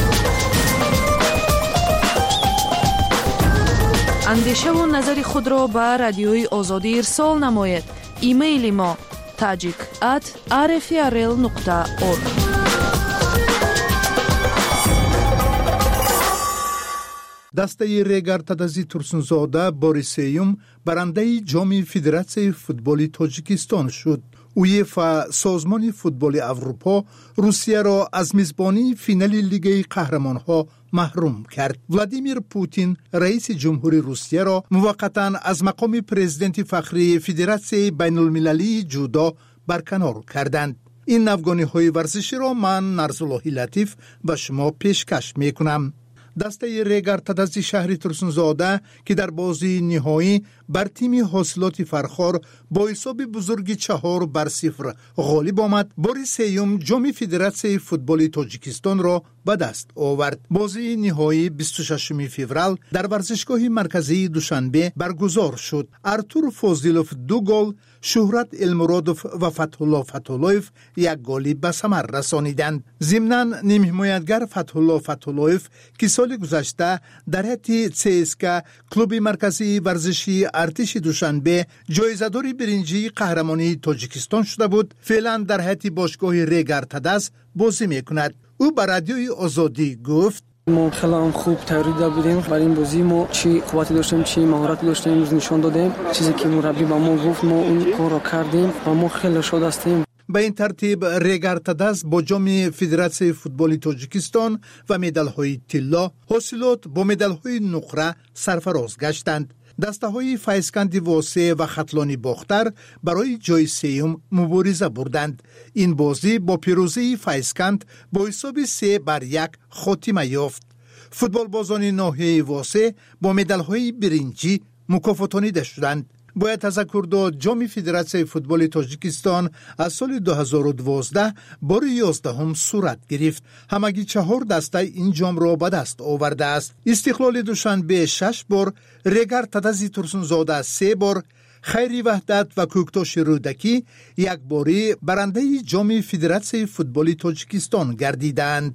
اندیشه و نظر خود را به رادیوی آزادی ارسال نمایید. ایمیل ما tajik@rfrl.org. دسته ریگارتادازی تورسونزاده باری سیوم برنده جام فدراسیون فوتبال تاجیکستان شد. UEFA سازمان فوتبال اروپا روسیه را از میزبانی فینال لیگ قهرمان‌ها محروم کرد. ولادیمیر پوتین رئیس جمهوری روسیه را موقتاً از مقام پرزیدنت فخری فدراسیون بین‌المللی جودو برکنار کردند. این افغانی‌های ورزشی را من نرزالله لطیف به شما پیشکش می‌کنم. دسته ریگارتادازی شهر تورسونزاده که در بازی نهایی بر تیم حاصلات فرخار با حساب بزرگی 4-0 غالب آمد، بار سیوم جام فدراسیون فوتبال تاجیکستان را به دست آورد. بازی نهایی 26 فوریه در ورزشگاه مرکزی دوشنبه برگزار شد. ارتور فاضلوف 2 گل، شهرت المرادوف و فتح‌الله فتح‌الله‌یف 1 گل به ثمر رسانیدند. ضمناً نیم حمایتگر فتح‌الله فتح‌الله‌یف که سال گذشته در هیئت CSKA کلوب مرکزی ورزشی ارتش دوشنبه جایزه‌دار برنجی قهرمانی تاجیکستان شده بود، فعلا در هیئت باشگاه ریگارتاداز بازی می‌کند. او به رادیوی آزادی گفت ما خیلی هم خوب تیاری بودیم. برای این بازی ما چی قوتی داشتیم، چی مهارت داشتیم، امروز نشان دادیم. چیزی که مربی به ما گفت ما اون کار را کردیم و ما خیلی شاد هستیم. به این ترتیب ریگارتاداز با جام فدراسیون فوتبال تاجیکستان و مدال‌های طلا حاصلات با مدال‌های نقره سرفراز گشتند. دسته های فایزکند واسه و خطلانی باختر برای جای سیوم مبارزه بردند. این بازی با پیروزی فایزکند با حساب 3-1 خاتمه یافت. فوتبال بازان ناحیه واسه با مدال های برنجی مکافاتانیده شدند. باید تذکر داد جام فدراسیون فوتبال تاجیکستان از سال 2012 بار 11 صورت گرفت. همگی 4 دسته این جام را به دست آورده است. استقلال دوشنبه 6 بار، ریگارتادازی تورسونزاده 3 بار، خیری وحدت و کوکتاش رودکی 1 باری برنده جام فدراسیون فوتبال تاجیکستان گردیدند.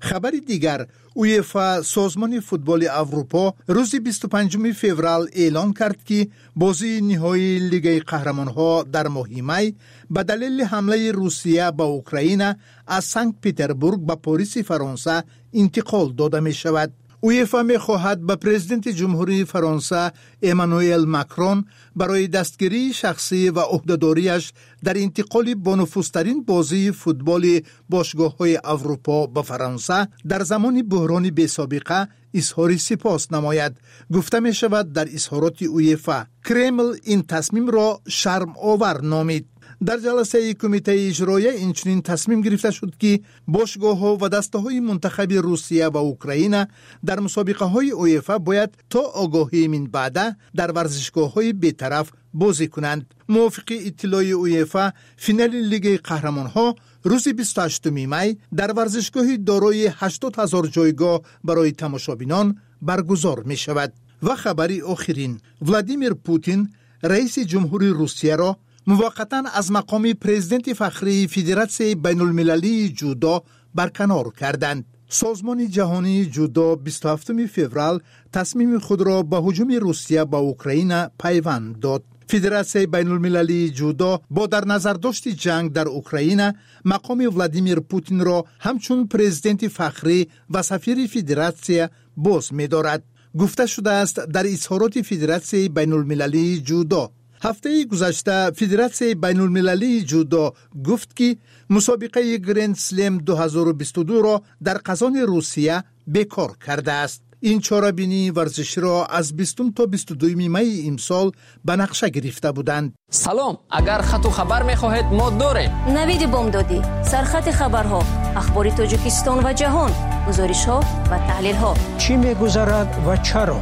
خبری دیگر، UEFA سازمان فوتبال اروپا روز 25 فوریه اعلان کرد که بازی نهایی لیگ قهرمان‌ها در ماه می به دلیل حمله روسیه به اوکراین از سنت پترزبورگ به پاریس فرانسه انتقال داده می شود. UEFA می خواهد به پرزیدنت جمهوری فرانسه امانوئل ماکرون برای دستگیری شخصی و عهده‌داریش در انتقال با نفوذترین بازی فوتبال باشگاه‌های اروپا به فرانسه در زمان بحران بی‌سابقه اظهار سپاس نماید. گفته می شود در اظهارات UEFA کرمل این تصمیم را شرم آور نامید. در جلسه کمیته اجرایی اینچنین تصمیم گرفته شد که باشگاه‌ها و دسته‌های منتخب روسیه و اوکراین در مسابقه‌های UEFA باید تا آگاهی من بعد در ورزشگاه‌های بی‌طرف بازی کنند. موافق اطلاع UEFA فینال لیگ قهرمان‌ها روز 28 می در ورزشگاهی دارای 80,000 جایگاه برای تماشابینان برگزار می شود. و خبری آخرین، ولادیمیر پوتین رئیس جمهوری روسیه را موقتا از مقام پرزیدنت فخری فدراسیون بین المللی جودو برکنار کردند. سازمان جهانی جودو 27 فوریه تصمیم خود را به هجوم روسیه به اوکراین پیوند داد. فدراسیون بین المللی جودو با در نظر داشت جنگ در اوکراین مقام ولادیمیر پوتین را همچون پرزیدنت فخری و سفیر فدراسیون باز می دارد. گفته شده است در اظهارات فدراسیون بین المللی جودو. هفته گذشته فدراسیون بین المللی جودو گفت که مسابقه گرند سلم 2022 را در قزان روسیه بیکار کرده است. این چاره‌بینی ورزشی را از 20 تا 22 می امسال به نقشه گرفته بودند. سلام، اگر خط و خبر می‌خواهید ما داریم. نوید بامدادی، سرخط خبرها، اخبار تاجیکستان و جهان، گزارش‌ها و تحلیل‌ها. چی می‌گذرد و چرا؟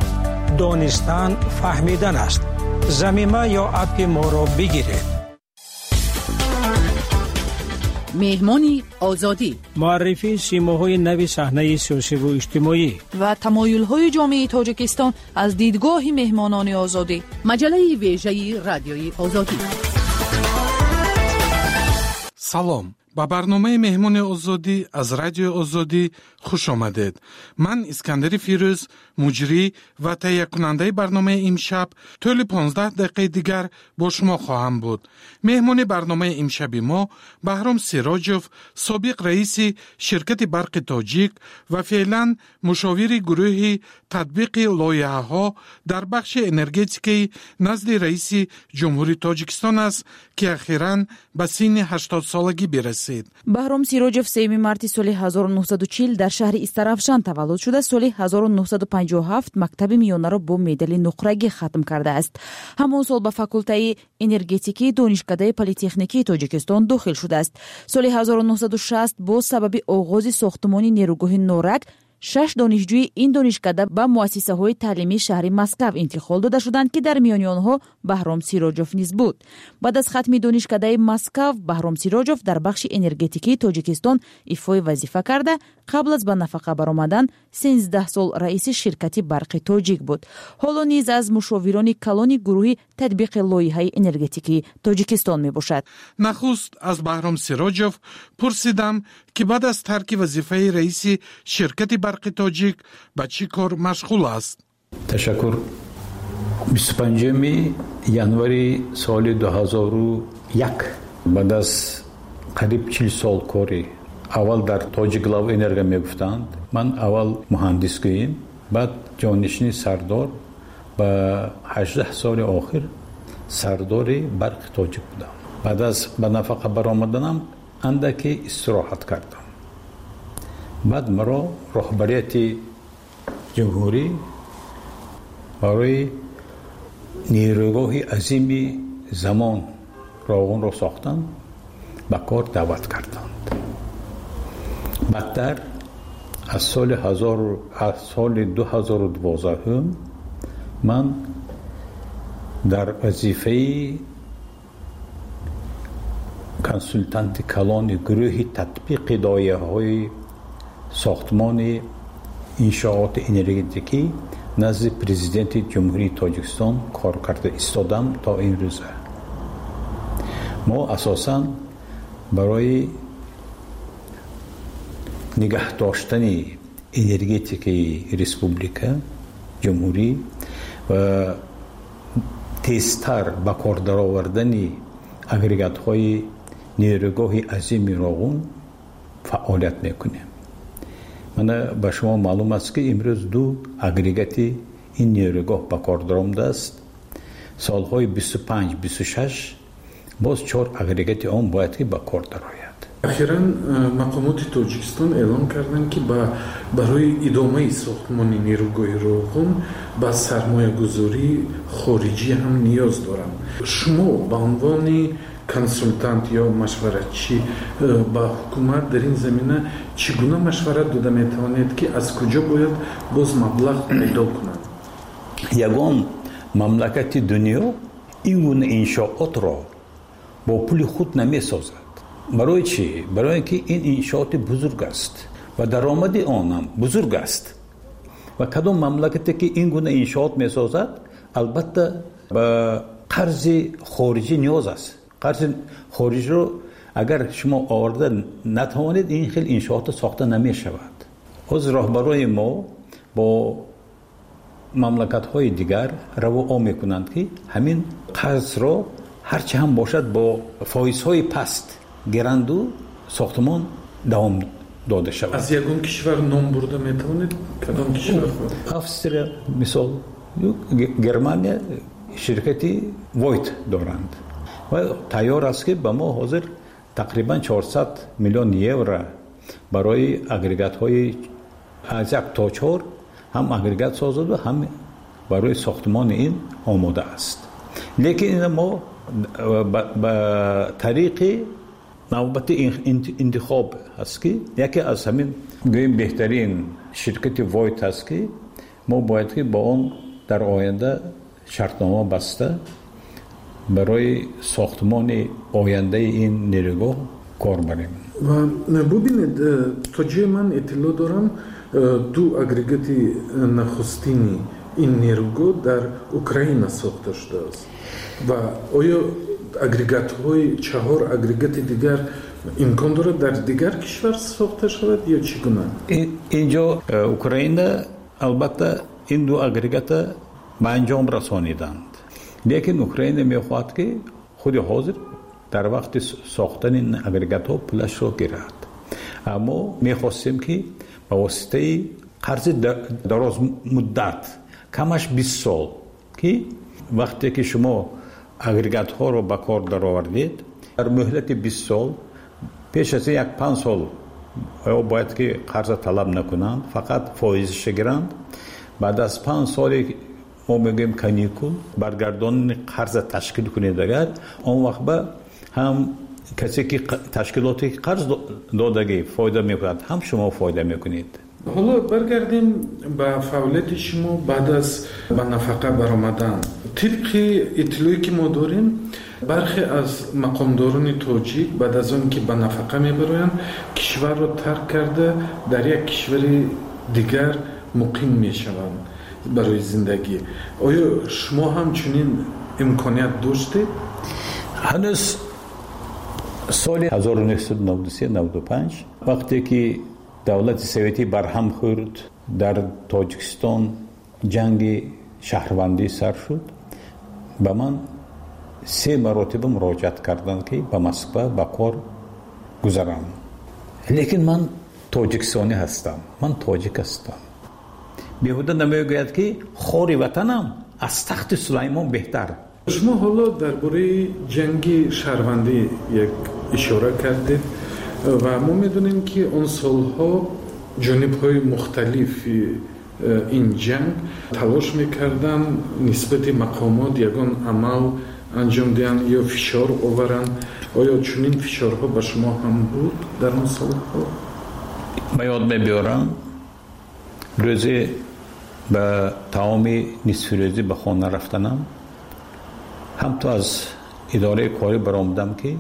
دانستن فهمیدن است. زمینه یا اپ ما را بگیرید. مهمانی آزادی، معرفی سیماهای نوی صحنه سیاسی و اجتماعی و تمایل‌های جامعه تاجیکستان از دیدگاه مهمانان آزادی. مجله ویژه رادیوی آزادی. سلام، با برنامه مهمان آزادی از رادیو آزادی خوش آمدید. من اسکندر فیروز، مجری و تهیه کننده برنامه امشب طول 15 دقیقه دیگر با شما خواهم بود. مهمان برنامه امشب ما بهرام سیراجوف، سابق رئیس شرکت برق تاجیک و فعلا مشاور گروه تطبیق لایحه‌ها در بخش انرژتیکی نزد رئیس جمهوری تاجیکستان است که اخیراً به سن 80 سالگی برسید. بهرام سیراجوف 3 مارت سال 1940 در شهر استرافشان تولد شده. سال 1957 مکتب میانه با مدال نقرگی ختم کرده است. همان سال به فاکولته انرژتیکی دانشکده پلی‌تکنیکی تاجیکستان داخل شده است. سال 1960 با سبب آغاز ساختمان نیروگاه نورک 6 دانشجوی این دانشکده به مؤسسه‌های تعلیمی شهر مسکو انتقال داده شدند که در میان آنها بهرام سیراجوف نیز بود. بعد از ختم دانشکده مسکو، بهرام سیراجوف در بخش انرژتیکی تاجیکستان ایفای وظیفه کرده. قبل از به نفقه برآمدن 13 سال رئیس شرکت برق تاجیک بود. حالا نیز از مشاوران کلان گروه تطبیق لایحه انرژتیکی تاجیکستان میباشد. نخست از بهرام سیراجوف پرسیدم که بعد از ترک وظیفه رئیس شرکت برق تاجیک به چی کار مشغول است؟ تشکر. 25 январи سال 2001 بعد از قریب 40 سال کاری اول در تاجیکلاو انرژی میگفتند. من اول مهندس گویم، بعد جانشین سردار و 18 سال آخر سردار برق تاجیک بودم. بعد از به نفقه برآمدنم اندکی استراحت کردم. بعد مرا رهبریت جمهوری برای نیروگاه عظیم زمان راغون را ساختند، به کار دعوت کردند. بعدتر از سال 2012 من در وظیفه کنسولتانت کلان گروه تطبیق لایحه‌های ساختمان انشاءات انرژتیکی نزد پرزیدنت جمهوری تاجیکستان کار کرده ایستادم تا این روزه. ما اساساً برای نگه داشتن انرژیتیکی ریسپوبلیکا جمهوری و تیزتر به کار درآوردن اگریگات های نیروگاه عظیم راغون فعالیت میکنه. من به شما معلوم است که امروز دو اگریگات این نیروگاه به کار درآمده است. سالهای 25-26 باز 4 اگریگات آن باید که به کار درآید. اخیراً مقامات تاجیکستان اعلام کردند که برای ادامه ساختمان نیروگاه راغون با سرمایه گذاری خارجی هم نیاز دارند. شما به عنوان کنسولتانت یا مشورتچی با حکومت در این زمینه چگونه مشورت داده میتوانید که از کجا باید باز مبلغ پیدا کنند؟ یگان مملکت دنیا این گونه انشاءات را با پول خود نمیسازد. برای چی؟ برای اینکه این انشاءات بزرگ است و درآمد آن هم بزرگ است و کدام مملکتی که این گونه انشاءات میسازد البته به قرض خارجی نیاز است. قرض خارجی رو اگر شما آورده نتوانید این خیلی انشاءات ساخته نمی شود. از راهبرای ما با مملکت های دیگر روا میکنند که همین قرض را هرچه هم باشد با فایزهای پست گرند و ساختمان دوام داده شود. از یگان کشور نام برده میتوانید؟ کدام کشور؟ افسر مثال گرمانیا شرکتی وایت دارند و تیار است که به ما حاضر تقریبا 400 میلیون یورو برای اگریگات های از 1 تا 4 هم اگریگات سازد و هم برای ساختمان این آماده است. لیکن این ما با طریق نوبت انتخاب هست که یکی از همین بهترین شرکت وایت هست که ما باید که با آن در آینده شرطنامه بسته برای ساختمان آینده این نیروگاه کار بریم. و ببینید تا جای من اطلاع دارم دو اگریگات نخستینی این نیروگاه در اوکراین ساخته شده است و آیا اگریگات های 4 اگریگات دیگر امکان دارد در دیگر کشور ساخته شود یا چگونه؟ اینجا اوکراین البته این دو اگریگات به انجام رسانیدند، لیکن اوکراین میخواهد که خود حاضر در وقت ساختن این اگریگات ها پولش را گیرد. اما میخواستیم که با واسطه قرض دراز مدت کمش 20 سال که وقتی که شما اگریگات ها رو به کار درآوردید در مهلت 20 سال پیش از 1-5 سال باید که قرض طلب نکنند، فقط فایزش گیرند. بعد از 5 سال ما میگیم کانیکول برگردان قرض تشکیل کنید. اگر اون وقت به هم کسی که تشکیلاتی قرض دادگی فایده میکند هم شما فایده میکنید. حالا برگردیم به فعالیت شما بعد از به نفقه برآمدن. طبق اطلاعی که ما داریم برخی از مقامداران تاجیک بعد از اون که به نفقه میبرند کشور را ترک کرده در یک کشور دیگر مقیم میشوند برای زندگی. آیا شما هم چنین امکانیت داشتید؟ هنوز سال 1993-95 وقتی که دولت سوویتی برهم خورد در تاجیکستان جنگ شهروندی سر شد، به من 3 مرتبه مراجعت کردند که به مسکو به کار گذارم. لیکن من تاجیکستانی هستم، من تاجیک هستم. بیهوده نمیگوید که خاری وطنم از تخت سلیمان بهتر. شما حالا درباره جنگ شهروندی یک اشاره کردید و ما میدونیم که اون سالها جانب‌های مختلفی این جنگ تلاش میکردن نسبت مقامات یگان عمل انجام دهند یا فشار آورند. آیا چنین فشارها به شما هم بود در اون سالها؟ من یاد میبیارم روزی به تمام نصف روزی به خانه رفتنم هم تو از اداره کاری برآمدم که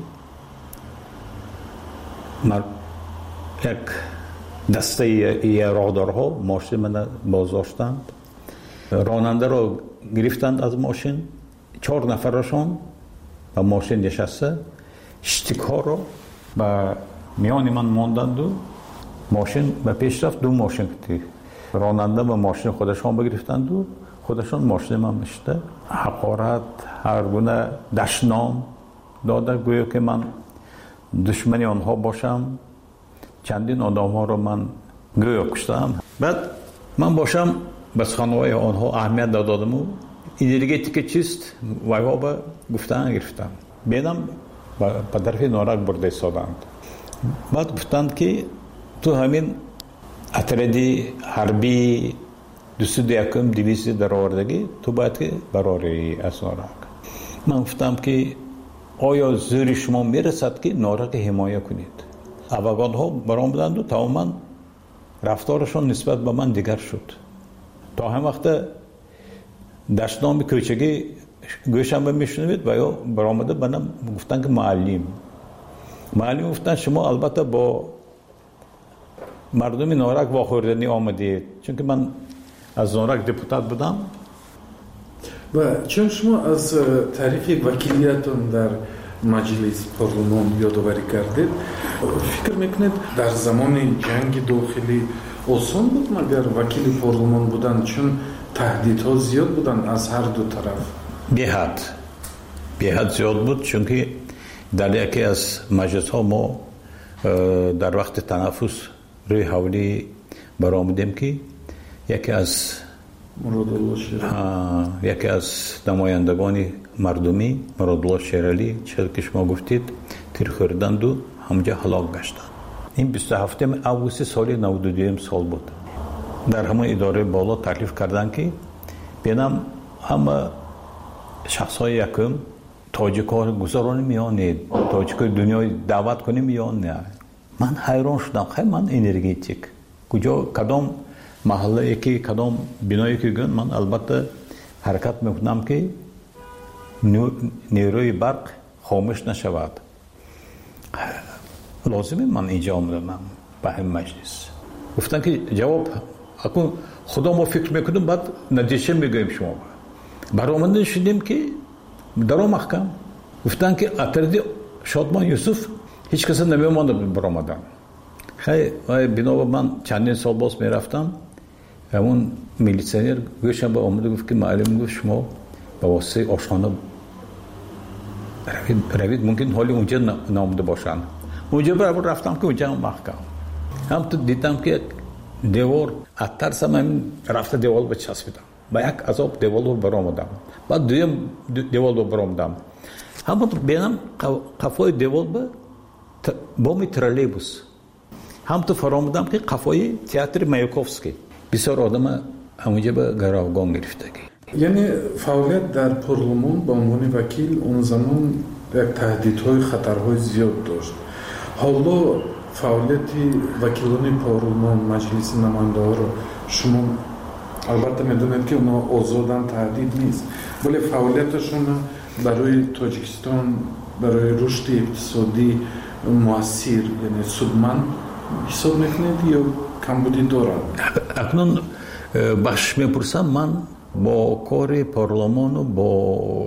یک دسته راهدارها ماشین من بازداشتند، راننده را گرفتند از ماشین، 4 نفرشان به ماشین نشسته، شتیک ها را به میان من ماندند و ماشین به پیش رفت. 2 ماشین که راننده و ماشین خودشان بگرفتند و خودشان ماشین من میشته حقارت هر گونه دشنام داده، گویا که من دشمنی آنها باشم. چندین آدم ها رو من گویا کشتم. بعد من باشم بس خانواده آنها اهمیت دادم و انرژیتیک چیست وایها به گفتن گرفتم. بیدم به طرف نارک برده ایستادند. بعد گفتند که تو همین اتردی حربی 201 دیویزی در آوردگی تو باید که براری از نارک. من گفتم که آیا زور شما میرسد که نارک حمایه کنید؟ افغان ها برآمدند و تماما رفتارشان نسبت به من دیگر شد. تا هم وقت دشتنام کوچگی گوشم میشنوید و یا برآمده بنام گفتن که معلم گفتن شما البته با مردم نارک واخوردنی آمدید، چون که من از نارک دپوتات بودم. و چون شما از تاریخ وکیلیتون در مجلس پارلمان یادآوری کردید، فکر میکنید در زمان جنگ داخلی آسان بود مگر وکیل پارلمان بودن، چون تهدیدها زیاد بودن از هر دو طرف؟ بی‌حد زیاد بود، چون که در یکی از مجلس ها ما در وقت تنفس روی حولی برآمدیم که یکی از نمایندگان مردمی مرادالله شیرالی چه که شما گفتید تیر خوردند و همجا هلاک گشتند. این 27 آگوست سال 92 سال بود. در همه اداره بالا تکلیف کردند که بینم همه شخصای یکم تاجیک‌ها گذرانی میانید، تاجیک‌های دنیای دعوت کنیم یا نه. من حیران شدم. خیلی من انرژیتیک کجا کدام محله که کدام بنایی که گن من البته حرکت میکنم که نیروی برق خاموش نشود. لازمه من اینجا آمدم به این مجلس. گفتن که جواب اکنون خدا ما فکر میکنیم بعد نتیجه میگویم شما. برآمده شدیم که در محکم گفتن که اتردی شادمان یوسف هیچ کسی نمیمانده برآمدن. خیلی بنا من چندین سال باز میرفتم، همون میلیسیونر گوشم به آمده گفت که معلم گفت شما به واسه آشخانه روید، ممکن حالی اونجا نامده باشن. اونجا برابر رفتم که اونجا محکم هم تو دیدم که دیوار اترسم من رفته دیوار به چسبیدم، با یک عذاب دیوار رو برآمدم. بعد دویم دیوار رو برآمدم، همون بینم قفای دیوار به بامی ترالیبوس هم تو فرامودم که قفای تئاتر مایاکوفسکی. بسیار آدم همونجا به گراوگان گرفتگی. یعنی فعالیت در پارلمان به عنوان وکیل اون زمان یک تهدیدهای خطرهای زیاد داشت. حالا فعالیت وکیلان پارلمان مجلس نماینده ها رو شما البته میدونید که اونا آزادن، تهدید نیست، ولی فعالیتشون برای تاجیکستان برای رشد اقتصادی مؤثر یعنی سودمند حساب میکنید یا کمبودی دارن؟ اکنون بخش میپرسم، من با کار پارلمان و با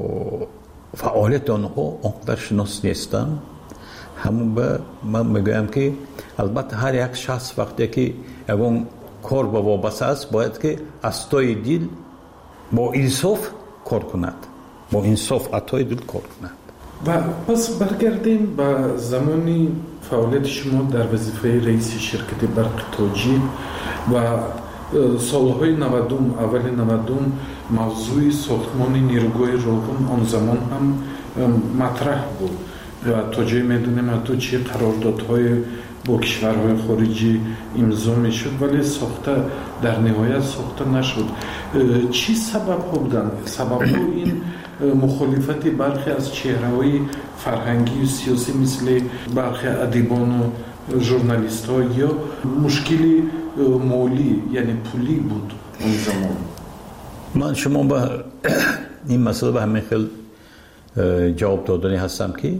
فعالیت آنها آنقدر شناس نیستم. همون به من میگویم که البته هر یک شخص وقتی که اون کار با وابسته است باید که از تای دل با انصاف کار کند، با انصاف اتای دل کار کند. و پس برگردیم به زمانی فعالیت شما در وظیفه رئیس شرکت برق تاجیک و سالهای 90 اول 90 موضوع ساختمان نیروگاه راغون آن زمان هم مطرح بود و تا جایی میدونیم حتی چه قراردادهای با کشورهای خارجی امضا میشد ولی ساخته در نهایت ساخته نشد. چی سبب ها بودن؟ سبب ها این مخالفت برخی از چهره‌های فرهنگی و سیاسی مثل برخی ادیبان و ژورنالیست ها یا مشکلی مالی یعنی پولی بود اون زمان؟ من شما به این مسئله به همین خیلی جواب دادنی هستم که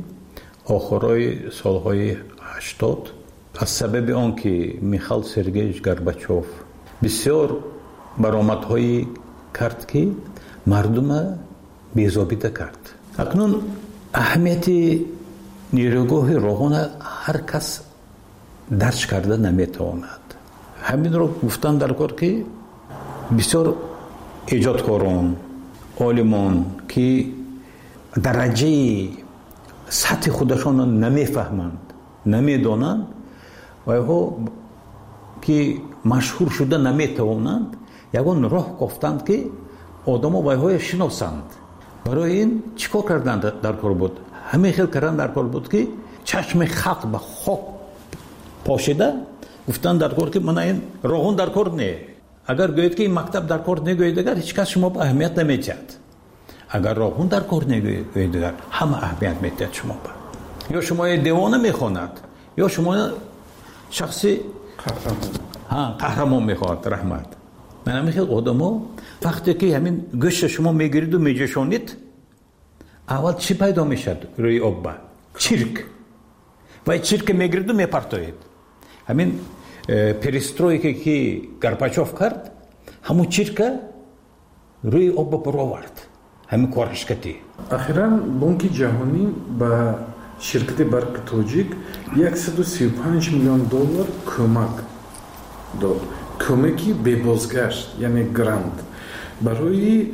آخرای سالهای 80 از سبب آن که میخائیل سرگییویچ گورباچوف بسیار برآمدهایی کرد که مردم بی‌ضابطه کرد. اکنون اهمیت نیروگاه راغون هر کس درک کرده نمیتواند. همین رو گفتن در کار که بسیار ایجادکاران عالمان که درجه سطح خودشان را نمیفهمند نمیدانند و ها که مشهور شده نمیتوانند یگان راه گفتند که آدم ها های شناسند. برای این چیکار کردند در کار بود؟ همه خیلی کردن در کار بود که چشم خلق به خاک پاشیده گفتند در کار که من این راهون در کار نه. اگر گوید که این مکتب در کار نگوید اگر هیچ کس شما با اهمیت نمیدهد. اگر راهون در کار نگوید اگر همه اهمیت میدهد شما با. یا شما دیوانه میخواند یا شما شخصی قهرمان میخواد. رحمت من میخواد آدما وقتی که همین گوشت شما میگیرید و میجوشونید اول چی پیدا میشد روی آب؟ چرک. و چرک میگیرید و میپرتوید. همین پریسترویکی که گرباچوف کرد همون چرک روی آب برو آورد. همین کارش کردی. اخیراً بانک جهانی با شرکت برق تاجیک 135 میلیون دلار کمک داد. کمکی به بازگشت یعنی گرانت برای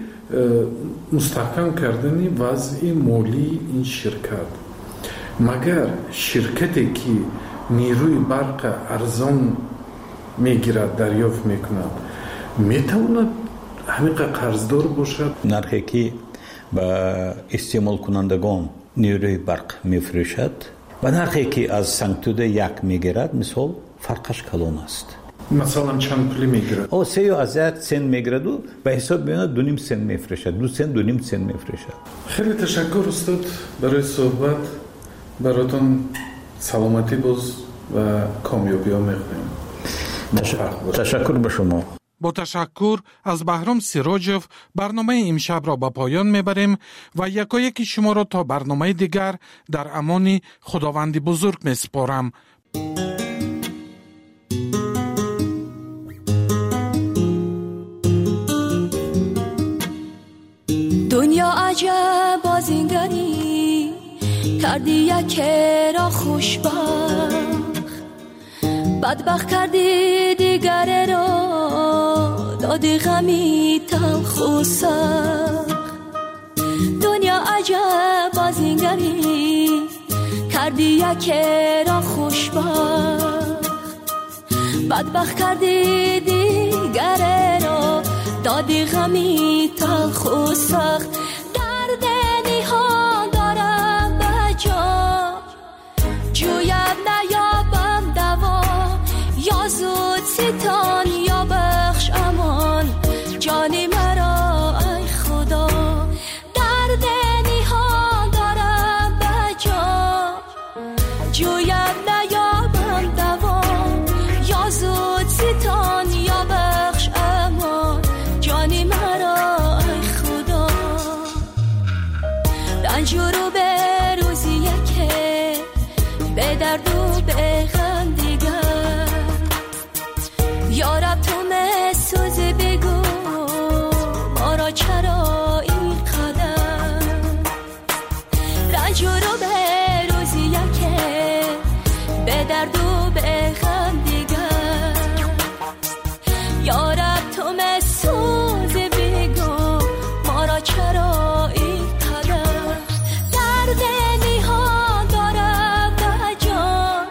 مستحکم کردن وضع مالی این شرکت. مگر شرکتی که نیروی برق ارزان میگیرد دریافت میکند میتواند همین قرضدار باشد؟ نرخی که با استعمال کنندگان نیروی برق میفروشد و نرخی که از سنگتوده یک میگیرد مثال فرقش کلان است. مثلا چند پولی میگیرد؟ او 3 از 1 سنت میگیرد و به حساب میاد 2.5 سنت میفروشد. 2 سنت 2.5 سنت میفروشد. خیلی تشکر استاد برای صحبت. براتون سلامتی باز و کامیابی ها میخوایم. تشکر به شما. با تشکر از بهرام سیراجوف برنامه امشب را به پایان میبریم و یکایک شما را تا برنامه دیگر در امان خداوند بزرگ میسپارم. دنیا عجب بازینگری کردی یکی را خوشبخت، بدبخت کردی دیگر را دادی غمی تلخ و سخت. دنیا عجب بازینگری کردی یکی را خوشبخت، بدبخت کردی دیگر را دادی غمی تلخ و سخت. درد نیها دارم به جا جویم نیابم دوا، یا زود ستان یا بخش امان جانی مرا ای خدا. درد نیها دارم به جا جویم نیابم دوا، یا زود ستان یا بخش امان جانی مرا ای خدا. رنج رو به روزی که به درد و به غم دیگر، یا رب تو مسوز بگو ما را چرا این قدر. رنج رو به روزی که به درد و به غم دیگر، یا رب تو مسوز بگو ما را چرا این قدر. درد نیها دارم به جا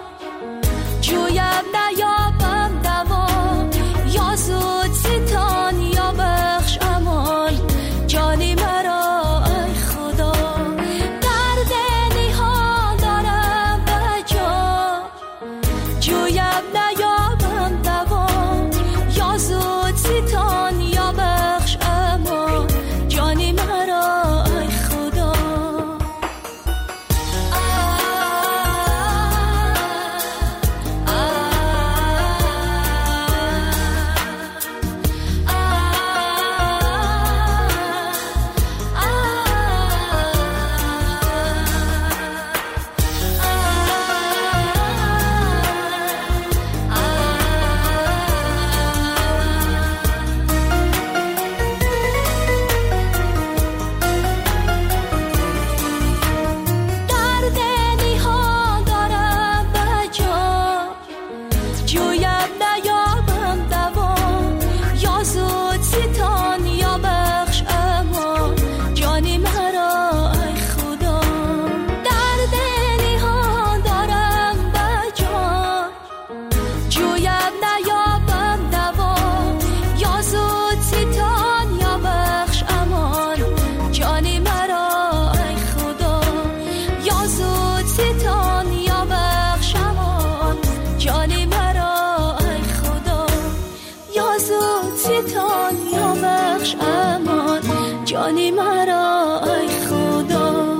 ستان یا بخشمان جانی مرا ای خدا یا زود ستان یا بخش امان جانی مرا ای خدا.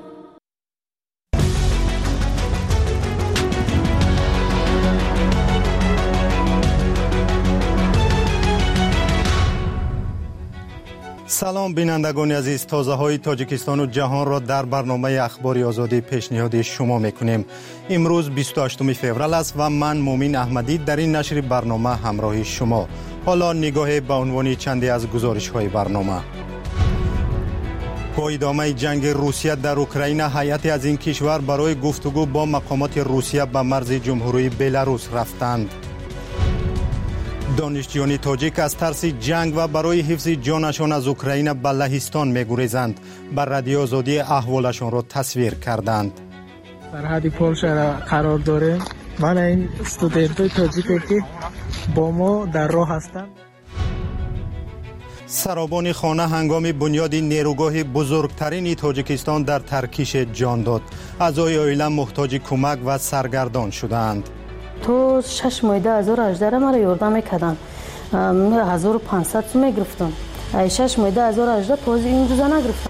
سلام بینندگان عزیز، تازه های تاجیکستان و جهان را در برنامه اخبار آزادی پیشنهاد شما میکنیم. امروز 28 فوریه است و من مومین احمدی در این نشر برنامه همراه شما. حالا نگاه به عنوان چندی از گزارش های برنامه. با ادامه جنگ روسیه در اوکراین، هیئتی از این کشور برای گفتگو با مقامات روسیه به مرز جمهوری بلاروس رفتند. دانشجویان تاجیک از ترس جنگ و برای حفظ جانشان از اوکراین به لهستان می‌گریزند. بر رادیو آزادی احوالشان را تصویر کردند. سرحد پولشا را قرار داره. من این استودنت‌های تاجیکی که با ما در راه هستند. سرابان خانه هنگام بنیاد نیروگاه بزرگترین تاجیکستان در ترکیش جان داد. اعضای عائله محتاج کمک و سرگردان شدند. تو 6 ماه 2018 مرا یاردم میکردن 1500 میگرفتم 6 ماه 2018 تازه این روزا نگرفتم.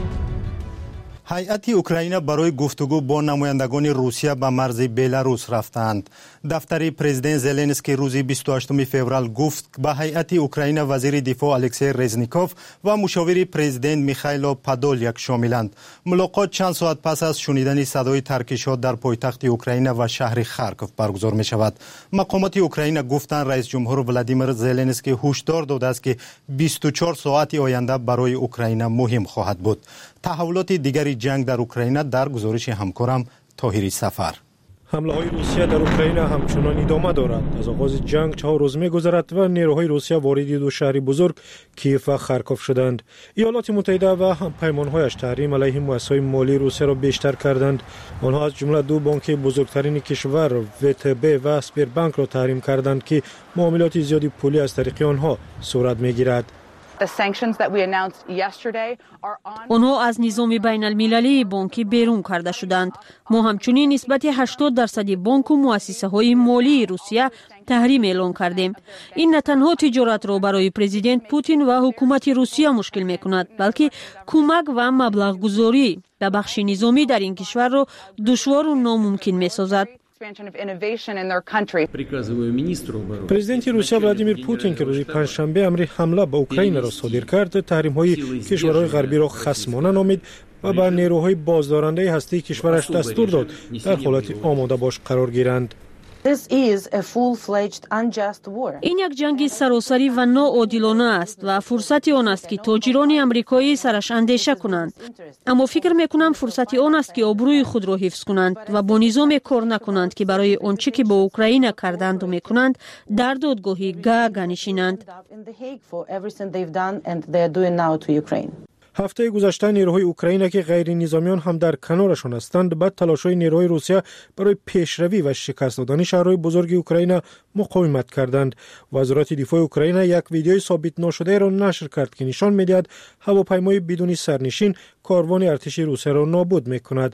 هیئت اوکراین برای گفتگو با نمایندگان روسیه به مرز بلاروس رفتند. دفتر پرزیدنت زلنسکی روز 28 فوریه گفت به هیئت اوکراین وزیر دفاع الکسی رزنیکوف و مشاور پرزیدنت میخائیل پادولیاک شاملند. ملاقات چند ساعت پس از شنیدن صدای ترکشات در پایتخت اوکراین و شهر خارکوف برگزار می شود. مقامات اوکراین گفتند رئیس جمهور ولادیمیر زلنسکی هشدار داده است که 24 ساعت آینده برای اوکراین مهم خواهد بود. تحولات دیگری جنگ در اوکراین در گزارش همکارم طاهری سفر. حمله های روسیه در اوکراین همچنان ادامه دارد. از آغاز جنگ 4 روز می‌گذرد و نیروهای روسیه وارد دو شهر بزرگ کیف و خارکوف شدند. ایالات متحده و همپیمان‌هایش تحریم علیه مؤسسات مالی روسیه را بیشتر کردند. آنها از جمله دو بانک بزرگترین کشور وتب و اسپربانک را تحریم کردند که معاملات زیادی پولی از طریق آنها صورت می‌گیرد. آنها از نظام بین المللی بانکی بیرون کرده شدند. ما همچنین نسبت 80% بانک و مؤسسه های مالی روسیه تحریم اعلان کردیم. این نه تنها تجارت را برای پرزیدنت پوتین و حکومت روسیه مشکل می کند، بلکه کمک و مبلغ گذاری به بخش نظامی در این کشور را دشوار و ناممکن می سازد. پرزیدنت روسیه ولادیمیر پوتین که روز پنجشنبه امر حمله به اوکراین را صادر کرد، تحریم‌های کشورهای غربی را خصمانه نامید و به نیروهای بازدارنده هسته کشورش دستور داد در حالت آماده باش قرار گیرند. این یک جنگ سراسری و ناعادلانه است و فرصت آن است که تاجران امریکایی سرش اندیشه کنند. اما فکر میکنم فرصت آن است که آبروی خود را حفظ کنند و با نظام کار نکنند که برای آنچه که با اوکراین کردند و میکنند در دادگاهی گاه نشینند. هفته گذشته نیروهای اوکراین که غیر نظامیان هم در کنارشان هستند بعد تلاش‌های نیروهای روسیه برای پیشروی و شکست دادن شهرهای بزرگ اوکراین مقاومت کردند. وزارت دفاع اوکراین یک ویدیوی ثابت نشده را نشر کرد که نشان می‌دهد هواپیمای بدون سرنشین کاروان ارتش روسیه را نابود می‌کند.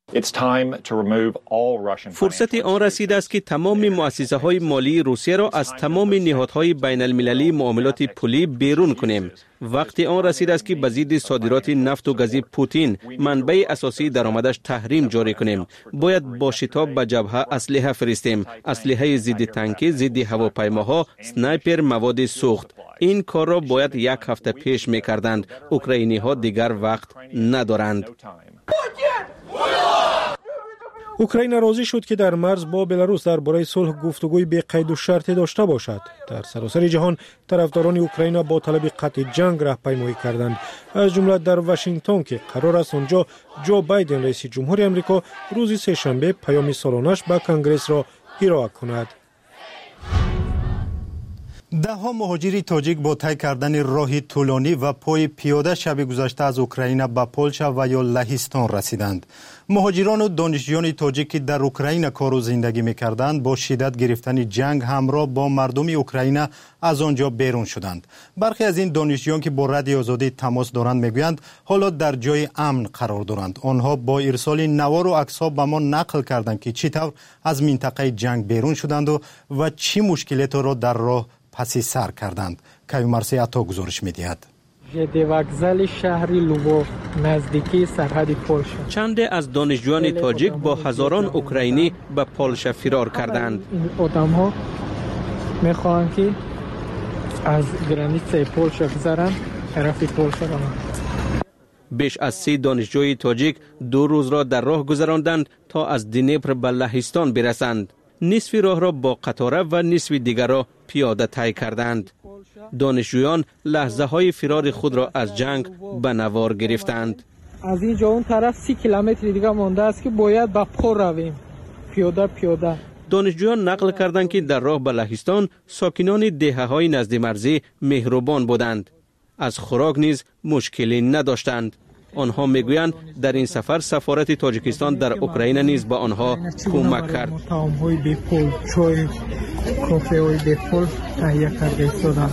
فرصت آن رسیده است که تمام مؤسسه‌های مالی روسیه را از تمام نهادهای بین المللی معاملات پولی بیرون کنیم. وقت آن رسیده است که به ضد صادرات نفت و گاز پوتین، منبع اساسی درآمدش، تحریم جاری کنیم. باید با شتاب به جبهه اسلحه فرستیم، اسلحه ضد تانکی، ضد هواپیماها، اسنایپر، مواد سوخت. این کار را باید یک هفته پیش می‌کردند. اوکراینی‌ها دیگر وقت ندارند. اوکراین راضی شد که در مرز با بلاروس درباره صلح گفتگوی بی قید و شرطی داشته باشد. در سراسر جهان طرفداران اوکراین با طلب قطع جنگ راهپیمایی کردند، از جمله در واشنگتن که قرار است آنجا جو بایدن رئیس جمهور آمریکا روز سه‌شنبه پیام سالانش به کنگره را ارائه کند. ده‌ها مهاجر تاجیک با طی کردن راهی طولانی و پای پیاده شب گذشته از اوکراین به پولشا و یا لهستان رسیدند. مهاجران و دانشجویان تاجیک که در اوکراین کار و زندگی می‌کردند با شدت گرفتن جنگ همراه با مردم اوکراین از آنجا بیرون شدند. برخی از این دانشجویان که با رادیو آزادی تماس دارند میگویند حالا در جای امن قرار دارند. آنها با ارسال نوار و عکس‌ها به ما نقل کردند که چطور از منطقه جنگ بیرون شدند و چه مشکلاتی را در راه پسی سر کردند. کیومرسی عطا گزارش می‌دهد. وокзال شهر لوبوف نزدیکی سرحد پولشا. چند از دانشجویان تاجیک با هزاران اوکراینی به پولشا فرار کردند. آدم‌ها می‌خواهند که از گرانیسه پولشا بگذرند طرف پولشا روند. بیش از 30 دانشجوی تاجیک 2 روز را در راه گذراندند تا از دنیپر به لهستان برسند. نصف راه را با قطاره و نصف دیگر را پیاده طی کردند. دانشجویان لحظه های فرار خود را از جنگ به نوار گرفتند. از اینجا اون طرف 30 کیلومتر دیگه مانده است که باید با پا رویم، پیاده. دانشجویان نقل کردند که در راه به لهستان ساکنان دهه‌های نزد مرزی مهربان بودند. از خوراک نیز مشکلی نداشتند. آنها میگویند در این سفر سفارت تاجیکستان در اوکراین نیز به آنها کمک کرد. طعام‌های بی پول، چای، کافه‌های بی پول تهیه کرده شدند.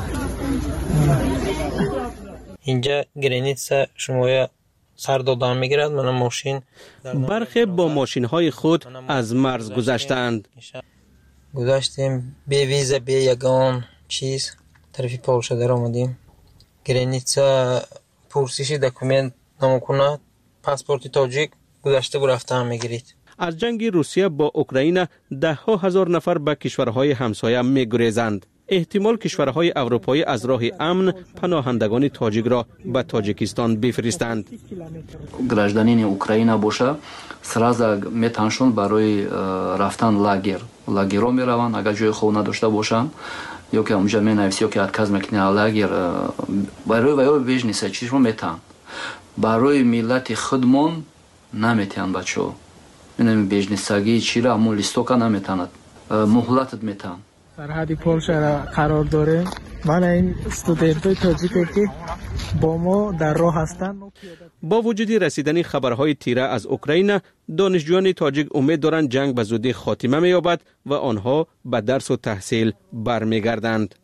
اینجا گرانیتسا شما سر دادن میگیرد. من ماشین برخی با ماشین‌های خود از مرز گذشتند. گذشتیم بی ویزا بی یگان چیز طرف پولشا در آمدیم. گرانیتسا پرسشی دکومنت نمکنه پاسپورت تاجیک گذشته و رفته هم میگیرید. از جنگ روسیه با اوکراین 10,000 هزار نفر به کشورهای همسایه میگریزند. احتمال کشورهای اروپایی از راه امن پناهندگان تاجیک را به تاجیکستان بفرستند. گражданин اوکراین باشه сразу میتونشون برای رفتن лагерро میروند اگر جای خوب نداشته باشن یا که اونجا مینویسی که отказ میکنه лагер برای بیزنس چیزو میتونن برای ملت خودمون نمیتونن بچه‌ها اینم بیزنساگی چی را مول لیستوکا نمیتونن مهلت میتونن. سرحد پولشا را قرار داره. من این استودنت‌های تاجیکی که با ما در راه هستند. با وجود رسیدن خبرهای تیره از اوکراین، دانشجویان تاجیک امید دارند جنگ به زودی خاتمه می‌یابد و آنها به درس و تحصیل برمیگردند.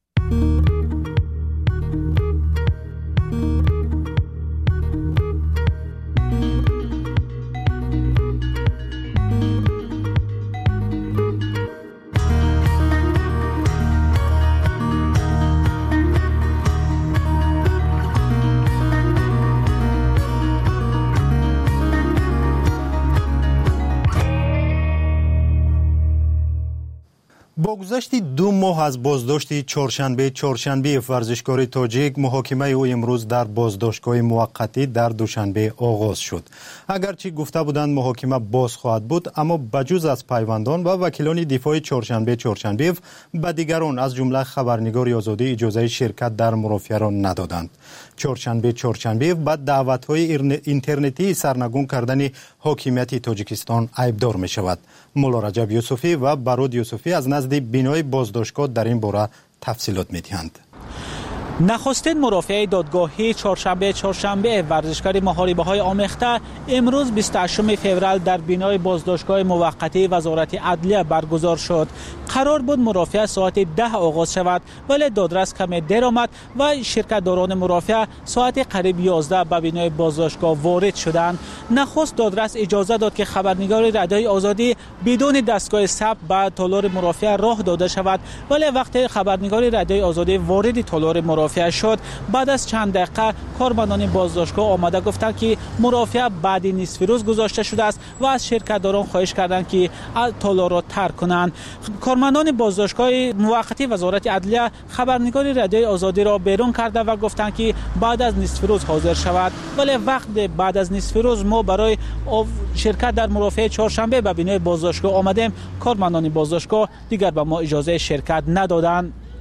با گذشت 2 ماه از بازداشت چهارشنبه ورزشکار تاجیک، محاکمه او امروز در بازداشتگاه موقتی در دوشنبه آغاز شد. اگرچه گفته بودند محاکمه باز خواهد بود، اما بجز از پیوندان و وکیلان دفاع چهارشنبه به دیگران از جمله خبرنگار آزادی اجازه شرکت در مرافعه را ندادند. چهارشنبه بعد دعوت‌های اینترنتی سرنگون کردن حاکمیت تاجیکستان ایبدار می شود. مولا رجب یوسفی و برود یوسفی از نزد بینای بازداشتگاه در این باره تفصیلات می‌دهند. نخستین مرافعه دادگاهی چهارشنبه ورزشکار محاربه‌های آمیخته امروز 28 فوریه در بینای بازداشتگاه موقتی وزارت عدلیه برگزار شد. قرار بود مرافعه ساعت 10 آغاز شود، ولی دادرس کمی دیر آمد و شرکت‌داران مرافعه ساعت قریب 11 به بینای بازداشتگاه وارد شدند. نخست دادرس اجازه داد که خبرنگار رادیوی آزادی بدون دستگاه ثبت به تالار مرافعه راه داده شود، ولی وقتی خبرنگار رادیوی آزادی وارد تالار مرافعه شد، بعد از چند دقیقه کارمندان بازداشتگاه آمده گفتند که مرافعه بعد نصف روز گذاشته شده است و از شرکت‌داران خواهش کردند که تالار را ترک کنند. کارمندان بازداشتگاه موقتی وزارت عدلیه خبرنگار رادیوی آزادی را بیرون کرده و گفتند که بعد از نصف روز حاضر شود، ولی وقت بعد از نصف روز ما برای شرکت در مرافعه چهارشنبه به بینای بازداشتگاه آمدیم، کارمندان بازداشتگاه دیگر به ما اجازه شرکت ندادند.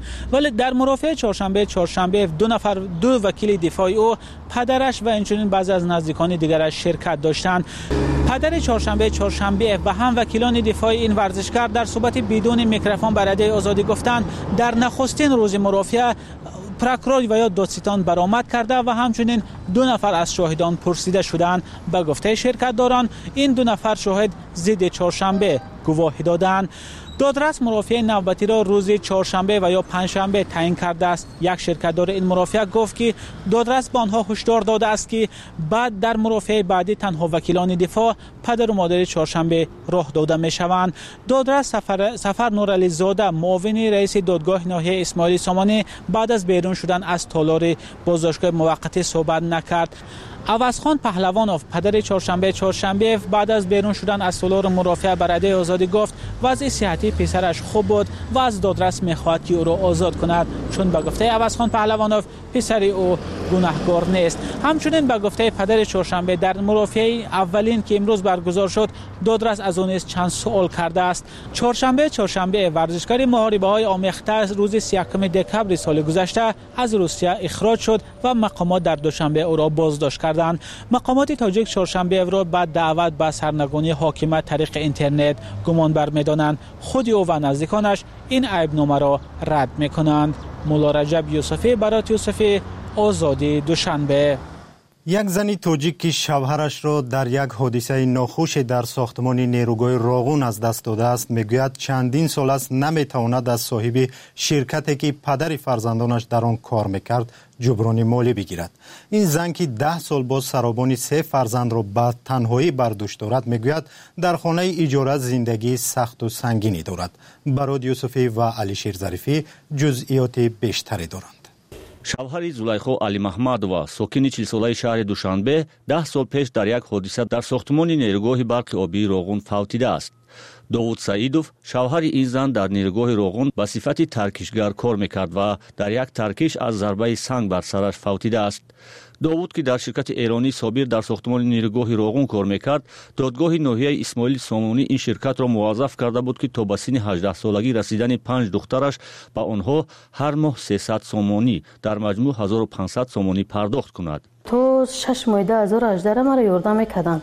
ولی در مرافعه چهارشنبه دو وکیل دفاعی او، پدرش و همچنین بعضی از نزدیکان دیگرش شرکت داشتند. پدر چهارشنبه و هم وکیلان دفاعی این ورزشکار در صحبت بدون میکروفون به رادیوی آزادی گفتند در نخستین روز مرافعه پروکورور و یا دادستان برآمد کرده و همچنین 2 نفر از شاهدان پرسیده شدند. به گفته شرکت‌داران این 2 نفر شاهد ضد چهارشنبه گواهی دادند. دادرس مرافعه نوبتی را روز چهارشنبه و یا پنجشنبه تعیین کرده است. یک شرکت‌دار این مرافعه گفت که دادرس به آنها هشدار داده است که بعد در مرافعه بعدی تنها وکیلان دفاع پدر و مادر چهارشنبه راه داده می‌شوند. دادرس سفر نورعلی زاده معاون رئیس دادگاه ناحیه اسماعیل سامانی بعد از بیرون شدن از تالار بازداشتگاه موقت صحبت نکرد. عوضخان پهلوانوف پدر چهارشنبه بعد از بیرون شدن از تالار مرافعه بر رادیوی آزادی گفت وضع صحتی پسرش خوب بود و از دادرس می‌خواهد که او را آزاد کند، چون به گفته عوضخان پهلوانوف پسر او گناهکار نیست. همچنین به گفته پدر چهارشنبه در مرافعه اولین که امروز برگزار شد دادرس از آن چند سوال کرده است. چهارشنبه ورزشکار محاربه‌های آمیخته روز 31 دکمبر سال گذشته از روسیه اخراج شد و مقامات در دوشنبه او را بازداشت کردند. مقامات تاجیک چهارشنبه را بعد دعوت به سرنگونی حاکمیت طریق اینترنت گمان بر می‌دانند. خود او و نزدیکانش این عیبنامه را رد می‌کنند. مولا رجب یوسفی برای یوسفی آزادی دوشنبه. یک زن تاجیک که شوهرش را در یک حادثه ناخوش در ساختمان نیروگاه راغون از دست داده است میگوید چندین سال است نمیتواند از صاحب شرکتی که پدر فرزندانش در آن کار میکرد جبران مالی بگیرد. این زن که 10 سال باز سرابان 3 فرزند را به تنهایی بر دوش دارد میگوید در خانه اجاره زندگی سخت و سنگینی دارد. براد یوسفی و علیشیر ظریفی جزئیات بیشتری دارند. شوهر زلیخا علی محمدова ساکن 40 ساله شهر دوشنبه 10 سال پیش در یک حادثه در ساختمان نیروگاه برق آبی راغون فوتیده است. داوود سعیدوف شوهر این زن در نیروگاه راغون به صفت ترکشگر کار میکرد و در یک ترکش از ضربه سنگ بر سرش فوتیده است. داوود که در شرکت ایرانی صابر در ساختمان نیروگاه راغون کار میکرد، دادگاه ناحیه اسماعیل سامانی این شرکت را موظف کرده بود که تا به سن 18 سالگی رسیدن 5 دخترش به آنها هر ماه 300 سامانی در مجموع 1500 سامانی پرداخت کند. تو 6 ماه 2018 مرا یاردم میکردن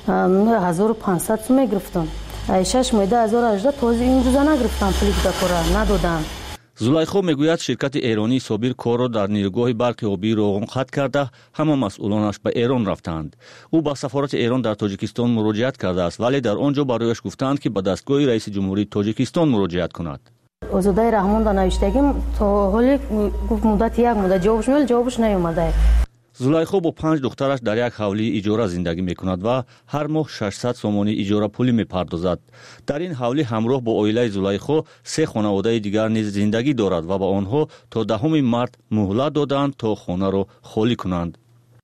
1500 سوم گرفتم. 6 ماه 2018 تازه این روزا نگرفتم پولی دکورا ندادم. زلیخا میگوید شرکت ایرانی صابر کار را در نیروگاه برق آبی راغون قطع کرده همه مسئولانش به ایران رفتند. او با سفارت ایران در تاجیکستان مراجعت کرده است ولی در آنجا برایش گفتند که به دستگاه رئیس جمهوری تاجیکستان مراجعت کند. آزاده رحمان دا نوشتگیم تا حالی گفت مدت یک مدت جوابش نیومده. زلیخا با 5 دخترش در یک حولی اجاره زندگی میکند و هر ماه 600 سامانی اجاره پولی میپردازد. در این حولی همراه با عائله زلیخا 3 خانواده دیگر نیز زندگی دارد و با آنها تا 10 مارت مهلت دادند تا خانه را خالی کنند.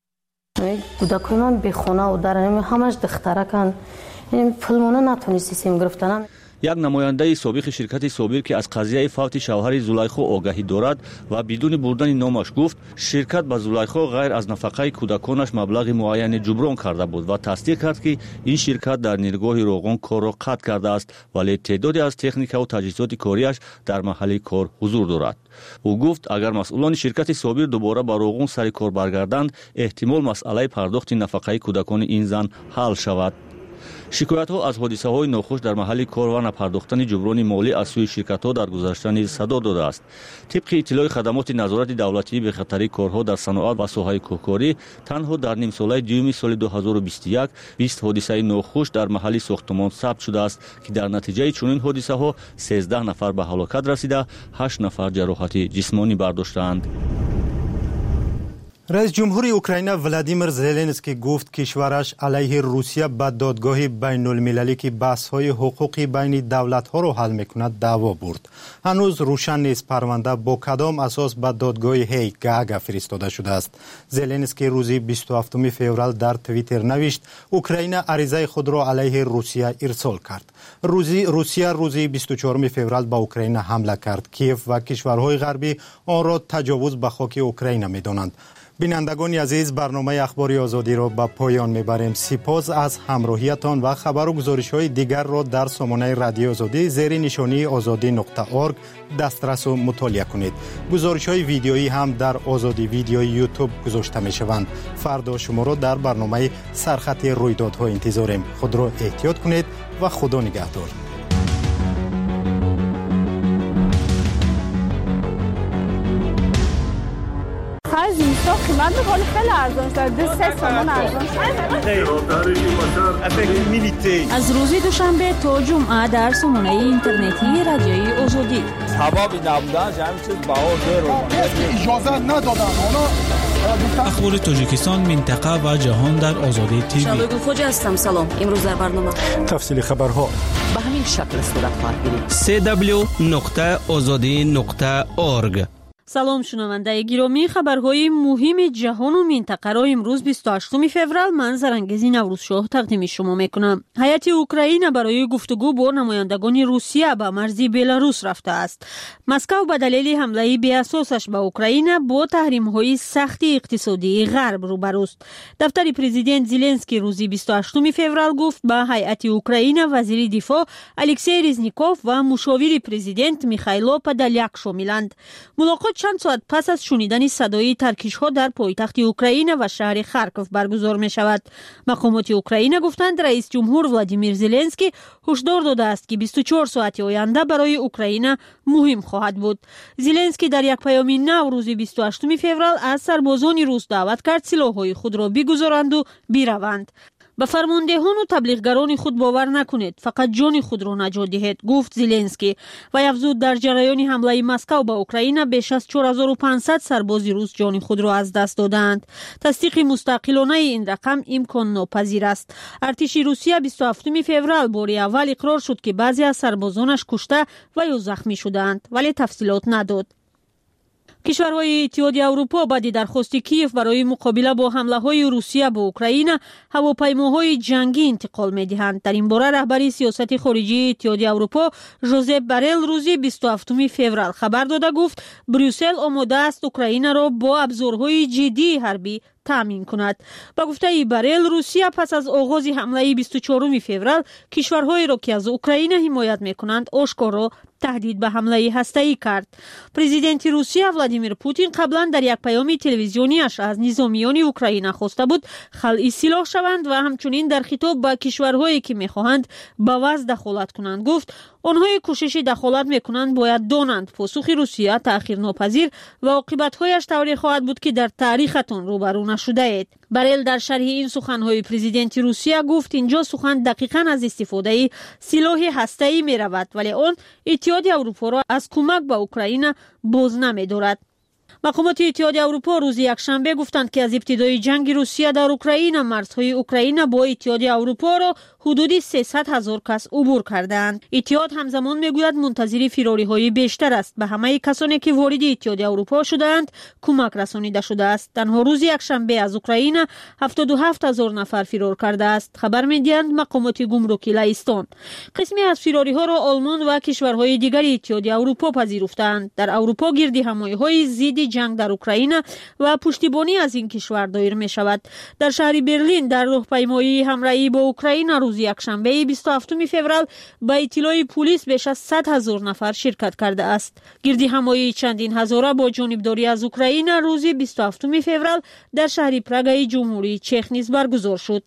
کودکای من به خانه و در همش دخترکن. این پولمونه نتونستیم گرفتن. یک نماینده سابق شرکت صابر که از قضیه فوت شوهر زلیخا آگاهی دارد و بدون بردن نامش گفت شرکت به زلیخا غیر از نفقه کودکانش مبلغ معین جبران کرده بود و تصدیق کرد که این شرکت در نیروگاه راغون کار را قطع کرده است ولی تعدادی از تکنیک و تجهیزات کاریش در محل کار حضور دارد. او گفت اگر مسئولان شرکت صابر دوباره به راغون سر کار برگردند احتمال مسئله پرداخت نفقه کودکان این زن حل شود. شکایت ها از حادثه های ناخوش در محل کار و نپرداختن جبران مالی از سوی شرکت ها در گذشته نیز صدا داده است. طبق اطلاع خدمات نظارت دولتی به خطر کارها در صنعت و ساحه کوکاری تنها در نیم ساله دیوم سال 2021 20 حادثه ناخوش در محل ساختمان ثبت شده است که در نتیجه چنین حادثه ها 13 نفر به هلاکت رسیده 8 نفر جراحت جسمانی برداشتند. رئیس جمهور اوکراین ولادیمیر زلنسکی گفت کشورش علیه روسیه به دادگاه بین المللی که بحث‌های حقوقی بین دولت‌ها را حل می‌کند دعوا برد. هنوز روشن نیست پرونده با کدام اساس به دادگاه هیگ گاگ فرستاده شده است. زلنسکی روز 27 فوریه در توییتر نوشت اوکراین عریضه خود را علیه روسیه ارسال کرد. روسیه روز 24 فوریه به اوکراین حمله کرد. کیف و کشورهای غربی آن را تجاوز به خاک اوکراین می‌دانند. بینندگان عزیز، برنامه اخباری آزادی را به پایان میبریم. سپاس از همراهیتان و خبر و گزارش‌های دیگر را در سامانه رادیو آزادی زیر نشانی azadi.org دسترس و مطالعه کنید. گزارش‌های ویدیویی هم در آزادی ویدیو یوتیوب گذاشته می‌شوند. فردا شما را در برنامه سرخط رویدادها انتظاریم. خود را احتیاط کنید و خدا نگهدار. از اینستا قیمت بخوری خیلی ارزان شد. 3 تومان ارزان شد. از روز دوشنبه تا جمعه در سامانه اینترنتی رادیوی آزادی. حبابی نبودن همین چیز بها اجازه ندادن. اخبار تاجیکستان، منطقه و جهان در آزادی تیوی. شالوگو خوجا هستم. سلام. امروز در برنامه تفصیل خبرها به همین شکل صورت خواهد گرفت. www.azadi.org. سلام شنونده گرامی، خبرهای مهم جهان و منطقه را امروز 28 فوریه من زرنگزی نوروزشاه تقدیم شما میکنم. هیئت اوکراین برای گفتگو با نمایندگان روسیه به مرزی بلاروس رفته است. مسکو به دلیل حمله بی اساسش به اوکراین با تحریم‌های سخت اقتصادی غرب روبروست. دفتر پرزیدنت زلنسکی روز 28 فوریه گفت به هیئت اوکراین وزیر دفاع الکسی رزنیکوف و مشاور پرزیدنت میخائیلو پدالیاک شاملند. ملاقات چند ساعت پس از شنیدن صدای ترکش‌ها در پایتخت اوکراین و شهر خارکوف برگزار می شود. مقامات اوکراین گفتند رئیس جمهور ولادیمیر زلنسکی هشدار داده است که 24 ساعت آینده برای اوکراین مهم خواهد بود. زلنسکی در یک پیام نو روز 28 فوریه از سربازان روس دعوت کرد سلاح‌های خود را بگذارند و بروند. به فرماندهان و تبلیغگران خود باور نکنید، فقط جان خود را نجات دهید، گفت زلنسکی و افزود در جریان حمله مسکو به اوکراین بیش از 4500 سرباز روس جان خود را از دست دادند. تصدیق مستقلانه این رقم امکان ناپذیر است. ارتش روسیه 27 فوریه بار اول اقرار شد که بعضی از سربازانش کشته و یا زخمی شدند، ولی تفصیلات نداد. کشورهای اتحادیه اروپا بعد درخواست کیف برای مقابله با حمله‌های روسیه به اوکراین هواپیماهای جنگی انتقال می‌دهند. در این باره رهبر سیاست خارجی اتحادیه اروپا ژوزپ بارل روز 27 فوریه خبر داده گفت بروسل آماده است اوکراین را با ابزارهای جدی حربی تامین کند. با گفته بارل روسیه پس از آغاز حمله 24 فوریه کشورهایی را که از اوکراین حمایت می‌کنند آشکارا تهدید به حمله هسته‌ای کرد. پرزیدنت روسیه ولادیمیر پوتین قبلا در یک پیام تلویزیونیش از نظامیان اوکراین خواسته بود خلع سلاح شوند و همچنین در خطاب به کشورهایی که می‌خواهند به وضع دخالت کنند گفت آنهای کوشش دخالت می‌کنند باید دانند پاسخ روسیه تأخیر ناپذیر و عاقبت‌هایش طوری خواهد بود که در تاریختان روبرو نشده اید. بارل در شرح این سخن‌های پرزیدنت روسیه گفت اینجا سخن دقیقاً از استفاده سلاح هسته‌ای می‌رود ولی آن اتحادیه اروپا را از کمک به اوکراین باز نمی‌دارد. مقامات اتحادیه اروپا روز یکشنبه گفتند که از ابتدای جنگ روسیه در اوکراین مرزهای اوکراین با اتحادیه اروپا را حدود 300,000 کس عبور کردند. اتحاد همزمان میگوید منتظر فراری‌های بیشتر است. به همه کسانی که وارد اتحادیه اروپا شده‌اند کمک رسانیده شده است. تنها روز یکشنبه از اوکراین 77,000 نفر فرار کرده است. خبر می‌دهند مقامات گمرکی لهستان. قسمی از فراری‌ها را آلمان و کشورهای دیگر اتحادیه اروپا پذیرفتند. در اروپا گردهمایی‌های ضد جنگ در اوکراین و پشتیبانی از این کشور دایر می شود. در شهر برلین در راهپیمایی همراهی با اوکراین روز یکشنبه 27 فوریه با اطلاع پلیس بیش از 100,000 نفر شرکت کرده است. گردهمایی چندین هزاره با جانبداری از اوکراین روز 27 فوریه در شهر پراگ جمهوری چک نیز برگزار شد.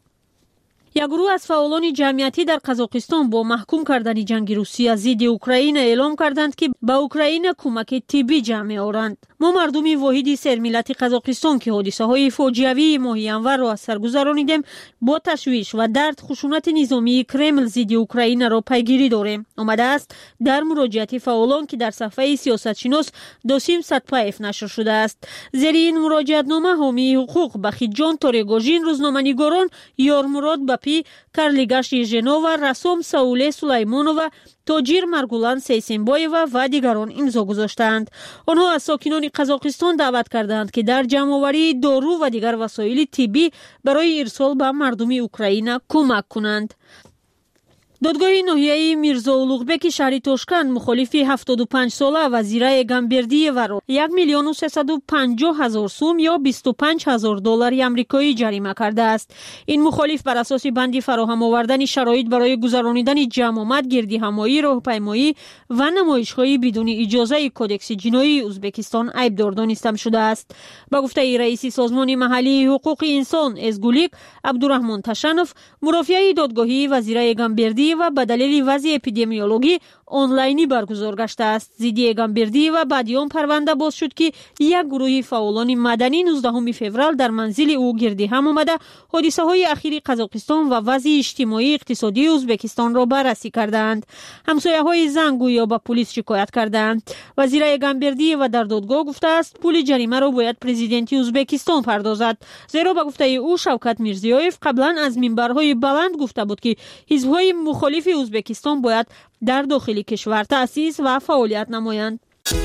یک گروه از فعالان جمعیتی در قزاقستان با محکوم کردن جنگ روسیه ضد اوکراین اعلام کردند که به اوکراین کمک طبی جمع آورند. ما مردم واحد سرملت قزاقستان که حادثه‌های فاجعه‌ای ماه انور را از سر گذرانیدیم با تشویش و درد خشونت نظامی کرمل ضد اوکراین را پیگیری داریم. آمده است در مراجعت فعالان که در صفحه سیاستشناس داسیم سدپایف نشر شده است. زیر این مراجعتنامه حامی حقوق بخیجان تورگوژین، روزنامه‌نگاران یارمراد بپی، کارلیگاش یژنو و رسام ساوله سلیمانو و تاجر مرگولان سیسنبایو و دیگران امضا گذاشتند. آنها از ساکنان قزاقستان دعوت کردند که در جمع‌آوری دارو و دیگر وسایل طبی برای ارسال به مردم اوکراین کمک کنند. دادگاه ناحیه‌ای میرزا اولوغبک شهر توشکند مخالف 75 ساله وزیره گامبردی و 1,350,000 سوم یا $25,000 آمریکایی جریمه کرده است. این مخالف بر اساس بند فراهم آوردن شرایط برای گذرانیدن جمع آمد، گردیهمایی، راهپیمایی و نمایش‌های بدون اجازه کدکس جنایی ازبکستان عیبدار دانسته شده است. به گفته رئیس سازمان محلی حقوق انسان ازگولیک عبدالرحمن تشنف، مرافعه دادگاهی وزیره گامبردی و به دلیل وضع اپیدمیولوژی آنلاینی برگزار گشته است. زیدی گامبردی و بعد آن پرونده باز شد که یک گروه فعالان مدنی 19 فوریه در منزل او گردی هم آمده حادثه های اخیر قزاقستان و وضع اجتماعی اقتصادی ازبکستان را بررسی کردند. همسایه های زن گویا به پلیس شکایت کردند. وزیر گامبردی و در دادگاه گفته است پول جریمه را باید پرزیدنت ازبکستان پردازد، زیرا به گفته او شوکت میرزیویف قبلا از منبرهای بلند گفته بود که حزب‌های مخالف ازبکستان باید در داخل کشور تأسیس و فعالیت نمایند.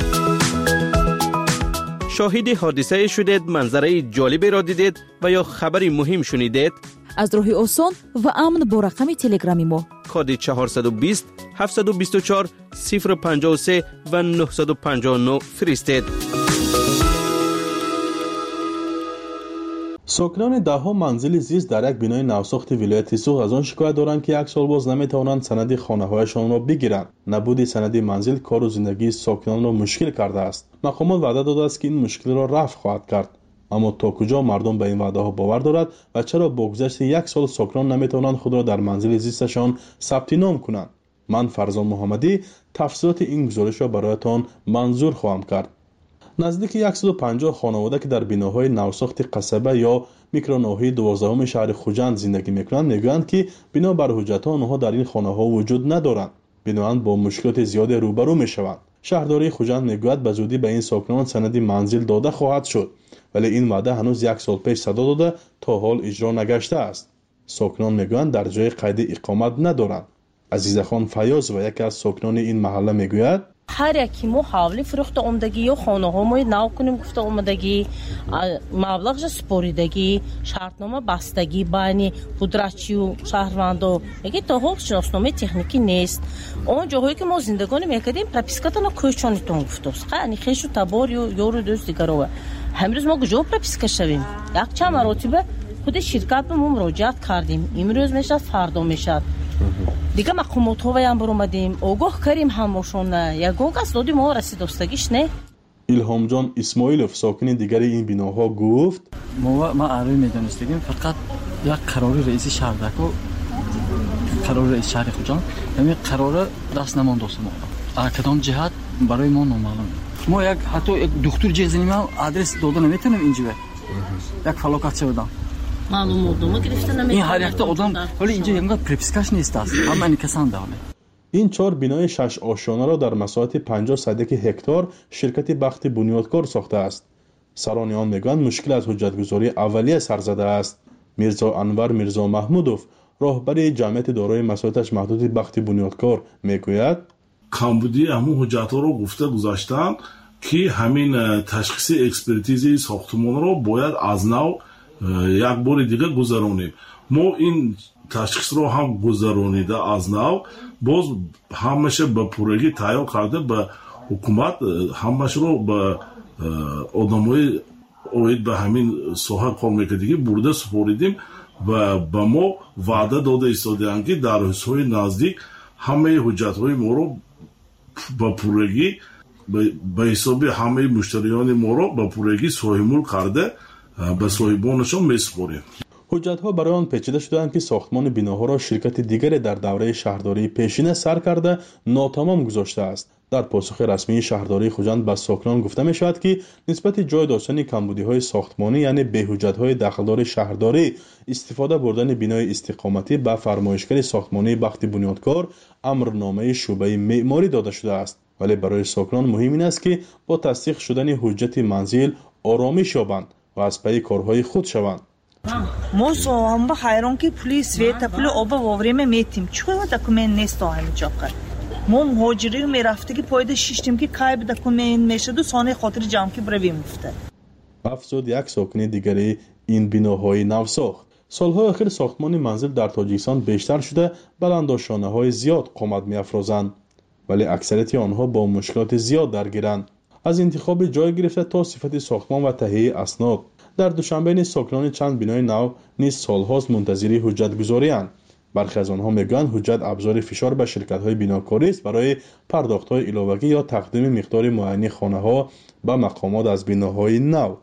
شاهد حادثه شدید، منظره جالبی را دیدید و یا خبری مهم شنیدید؟ از راه آسان و امن با رقم تلگرامی ما کد 420 724 053 و 959 فرستید. ساکنان ده‌ها منزل زیست در یک بنای نوساخت ولایت سوخت از آن شکایت دارند که یک سال باز نمیتوانند سند خانه‌هایشان را بگیرند. نبود سند منزل کار و زندگی ساکنان را مشکل کرده است. مقامات وعده داده است که این مشکل را رفع خواهد کرد. اما تا کجا مردم به این وعده ها باور دارد و چرا با گذشت یک سال ساکنان نمیتوانند خود را در منزل زیستشان ثبت نام کنند؟ من فرزان محمدی تفصیلات این گزارش را برایتان منظور خواهم کرد. نزدیک 150 خانواده که در بناهای نوساخت قصبه یا میکروناحیه 12 شهر خوجند زندگی میکنند میگویند که بنا بر حجت‌ها آنها در این خانه‌ها وجود ندارند. بنابراین با مشکلات زیاد روبرو میشوند. شهرداری خوجند میگوید به زودی به این ساکنان سند منزل داده خواهد شد، ولی این وعده هنوز یک سال پیش صدا داده تا حال اجرا نگشته است. ساکنان میگویند در جای قید اقامت ندارند. عزیزخان فیاض و یکی از ساکنان این محله میگوید هر یکی ما حوالی فروخت اومدگی و خانه ها ما نو کنیم گفته اومدگی مبلغ سپوریدگی شرطنامه بستگی بین قدرتچی و شهروندو میگه تا حال شناسنامه تکنیکی نیست. اون جاهایی که ما زندگانی میکردیم پرپیسکاتنا کوچانیتون گفتوس خیلی خیشو تبار یورو دوست دیگرو همروز ما کجا پرپیسکا شویم؟ یک چند مراتبه خود شرکت به ما مراجعت کردیم. امروز میشه فردا میشه دیگه مقامات ها هم برآمدیم آگاه کردیم همشون یگان کس دادیم ما رسیدگیش نه. ایلهام جان اسماعیلوف ساکن دیگر این بناها گفت ما عروی میدونستیم فقط یک قرار رئیس شهر دکو قرار رئیس شهر خوجان همین قرار دست نماند ما کدام جهت برای ما نامعلوم. ما یک حتی یک دکتر جزینیم آدرس داده نمیتونیم اینجا یک فلاکت شدم معلوم مردم گرفتن نمیتونن این هر یک آدم ولی اینجا اینقدر پرپیسکاش نیست است همه این کسان داره. این 4 بنای 6 آشیانه را در مساحت 50 صدک هکتار شرکت بخت بنیادکار ساخته است. سران آن میگویند مشکل از حجتگذاری اولیه سر زده است. میرزا انور میرزا محمودوف راهبر جمعیت دارای مساحتش محدود بخت بنیادکار میگوید کمبودی همون حجت‌ها رو گفته گذاشتن که همین تشخیص اکسپرتیزی ساختمان رو باید از نو یک بار دیگه گذرانیم. ما این تشخیص رو هم گذرانیده از نو باز همشه به پورگی تیار کرده به حکومت همش رو به آدمای اوید به همین ساحه کار میکردگی برده سپاریدیم و به ما وعده داده ایستادند که در حسای نزدیک همه حجت‌های ما رو به پورگی به حساب همه مشتریان ما رو به پورگی صاحب‌ملک کرده به صاحبانشان میسپاریم. حجت‌ها برای آن پیچیده شدند که ساختمان بناها را شرکت دیگری در دوره شهرداری پیشینه سر کرده ناتمام گذاشته است. در پاسخ رسمی شهرداری خوجند به ساکنان گفته می شود که نسبت جای داشتن کمبودی‌های ساختمانی یعنی بی‌حجت‌های داخلدار شهرداری استفاده بردن بنای استقامتی به فرمایشگر ساختمانی بخت بنیادکار امرنامه شعبه معماری داده شده است. ولی برای ساکنان مهم این است که با تصدیق شدن حجت منزل آرامش یابند و از پی کارهای خود شوند. ما هم با حیران که پول سویت پول آب و время میتیم چون دکومنت نیست همینجا کرد. ما مهاجری میرفته که پایده شیشتیم که کای به دکومنت میشد و سانه خاطر جمع که برویم افته. افزود یک ساکن دیگری این بناهای نوساخت سالهای اخیر ساختمان منزل در تاجیکستان بیشتر شده بلندشانه‌های زیاد قامت می‌افرازند، ولی اکثریت آنها با مشکلات زیاد درگیرند، از انتخاب جای گرفته تا صفت ساختمان و تهیه اسناد. در دوشنبه نیز ساکنان چند بنای نو نیز سالهاست منتظر حجت گذاری‌اند. برخی از آنها میگویند حجت ابزار فشار به شرکت‌های بناکاری است برای پرداخت‌های علاوه‌ای یا تقدیم مقدار معینی خانه‌ها به مقامات از بناهای نو.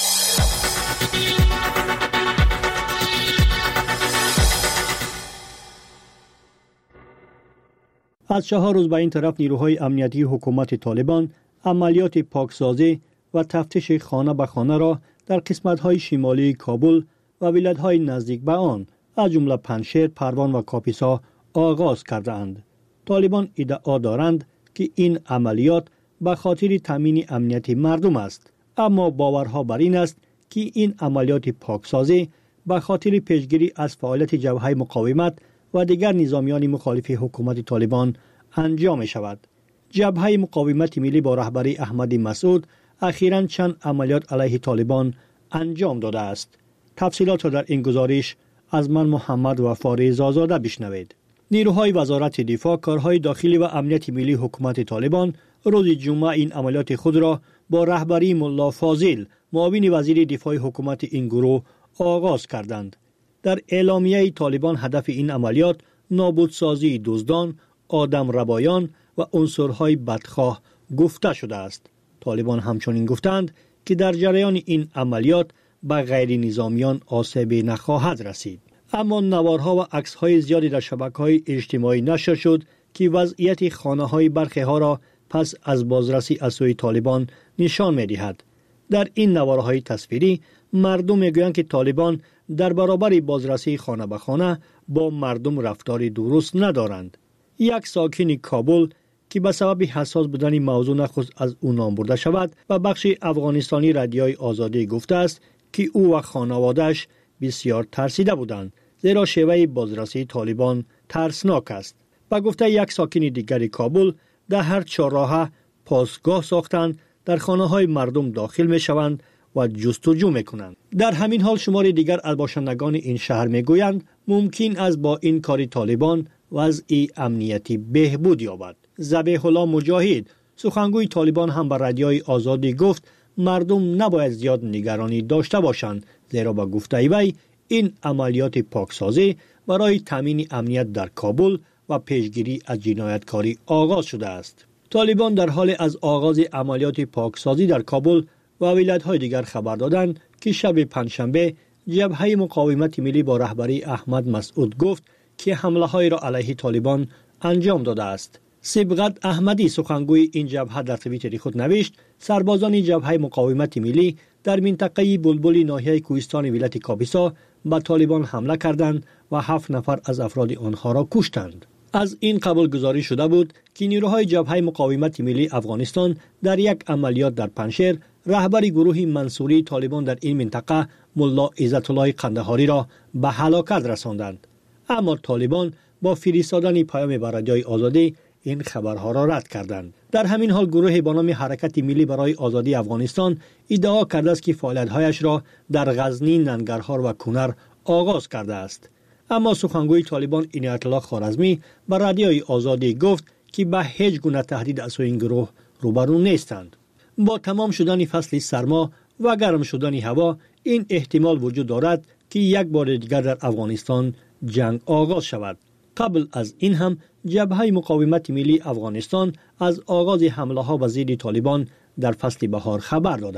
از 4 روز به این طرف نیروهای امنیتی حکومت طالبان عملیات پاکسازی و تفتیش خانه به خانه را در قسمت‌های شمالی کابل و ولایت‌های نزدیک به آن از جمله پنشیر، پروان و کاپیسا آغاز کردند. طالبان ادعا دارند که این عملیات به خاطر تامین امنیت مردم است، اما باورها بر این است که این عملیات پاکسازی به خاطر پیشگیری از فعالیت جبهه مقاومت و دیگر نظامیان مخالف حکومت طالبان انجام می شود. جبهه مقاومت ملی با رهبری احمد مسعود اخیراً چند عملیات علیه طالبان انجام داده است. تفصیلات را در این گزارش از من محمد وفاری زازاده بشنوید. نیروهای وزارت دفاع، کارهای داخلی و امنیت ملی حکومت طالبان روز جمعه این عملیات خود را با رهبری ملا فاضل، معاون وزیر دفاع حکومت این گروه آغاز کردند. در اعلامیه طالبان هدف این عملیات نابودسازی دزدان، آدم ربایان و عنصرهای بدخواه گفته شده است. طالبان همچنین گفتند که در جریان این عملیات به غیر نظامیان آسیب نخواهد رسید. اما نوارها و عکس‌های زیادی در شبکه‌های اجتماعی نشر شد که وضعیت خانه‌های برخی ها را پس از بازرسی از سوی طالبان نشان می‌دهد. در این نوارهای تصویری مردم می‌گویند که طالبان در برابر بازرسی خانه به خانه با مردم رفتار درست ندارند. یک ساکن کابل که به سبب حساس بودن موضوع نخست از او نام برده شود و بخش افغانستانی رادیوی آزادی گفته است که او و خانواده‌اش بسیار ترسیده بودند، زیرا شیوه بازرسی طالبان ترسناک است. با گفته یک ساکن دیگر کابل، در هر چهارراه پاسگاه ساختند، در خانه‌های مردم داخل می‌شوند و جستجو می‌کنند. در همین حال شمار دیگر از باشندگان این شهر می‌گویند ممکن است با این کار طالبان وضع امنیتی بهبود یابد. ذبیح الله مجاهد، سخنگوی طالبان، هم به رادیوی آزادی گفت مردم نباید زیاد نگرانی داشته باشند، زیرا با گفته وی این عملیات پاکسازی برای تامین امنیت در کابل و پیشگیری از جنایتکاری آغاز شده است. طالبان در حال از آغاز عملیات پاکسازی در کابل و ولایت‌های دیگر خبر دادند که شب پنجشنبه جبهه مقاومت ملی با رهبری احمد مسعود گفت که حمله‌های را علیه طالبان انجام داده است. سبقت احمدی، سخنگوی این جبهه، در توییتر خود نوشت سربازان جبهه مقاومت ملی در منطقه بلبل ناحیه کوهستان ولایت کاپیسا به طالبان حمله کردند و 7 نفر از افراد آنها را کشتند. از این قبل گزارش شده بود که نیروهای جبهه مقاومت ملی افغانستان در یک عملیات در پنشیر رهبر گروه منصوری طالبان در این منطقه ملا عزت الله قندهاری را به هلاکت رساندند. اما طالبان با فرستادن پیام به رادیوی آزادی این خبرها را رد کردند. در همین حال گروه با نام حرکت ملی برای آزادی افغانستان ادعا کرده است که فعالیت‌هایش را در غزنی، ننگرهار و کنر آغاز کرده است. اما سخنگوی طالبان عنایت الله خوارزمی به رادیوی آزادی گفت که به هیچ گونه تهدید از این گروه روبرو نیستند. با تمام شدن فصل سرما و گرم شدن هوا این احتمال وجود دارد که یک بار دیگر در افغانستان جنگ آغاز شود. قبل از این هم جبهه مقاومت ملی افغانستان از آغاز حمله ها به ضد طالبان در فصل بهار خبر داده.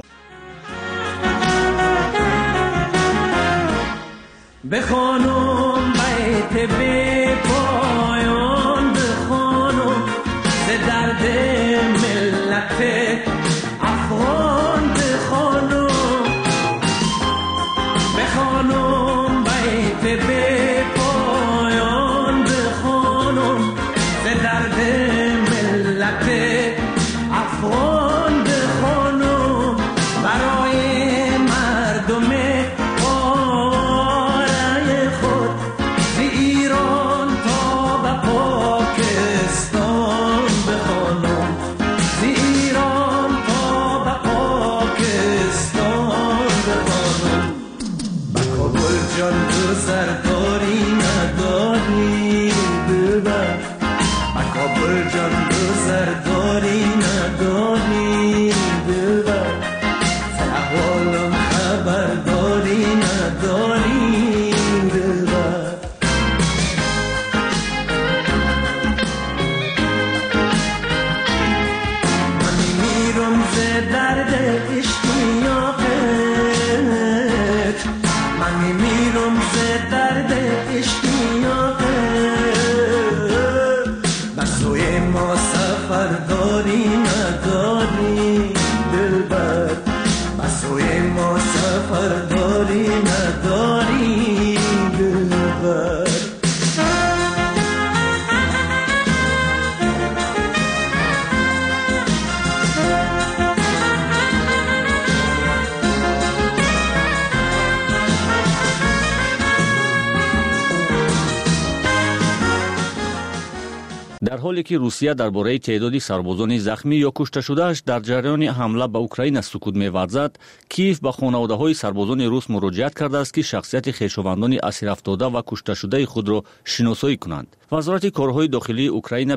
بخوانم بیت به پایان، بخوانم ز درد ملت افغان، بخوانم بیت به پایان، بخوانم ز درد ملت افغان، بخوانم برای مردم پاره خود ز ایران تا در حالی که روسیه درباره تعداد سربازان زخمی یا کشته شدهش در جریان حمله به اوکراین سکوت می‌ورزد، کیف به خانواده‌های سربازان روس مراجعت کرده است که شخصیت خویشاوندان اسیر افتاده و کشته شده خود را شناسایی کنند. وزارت کارهای داخلی اوکراین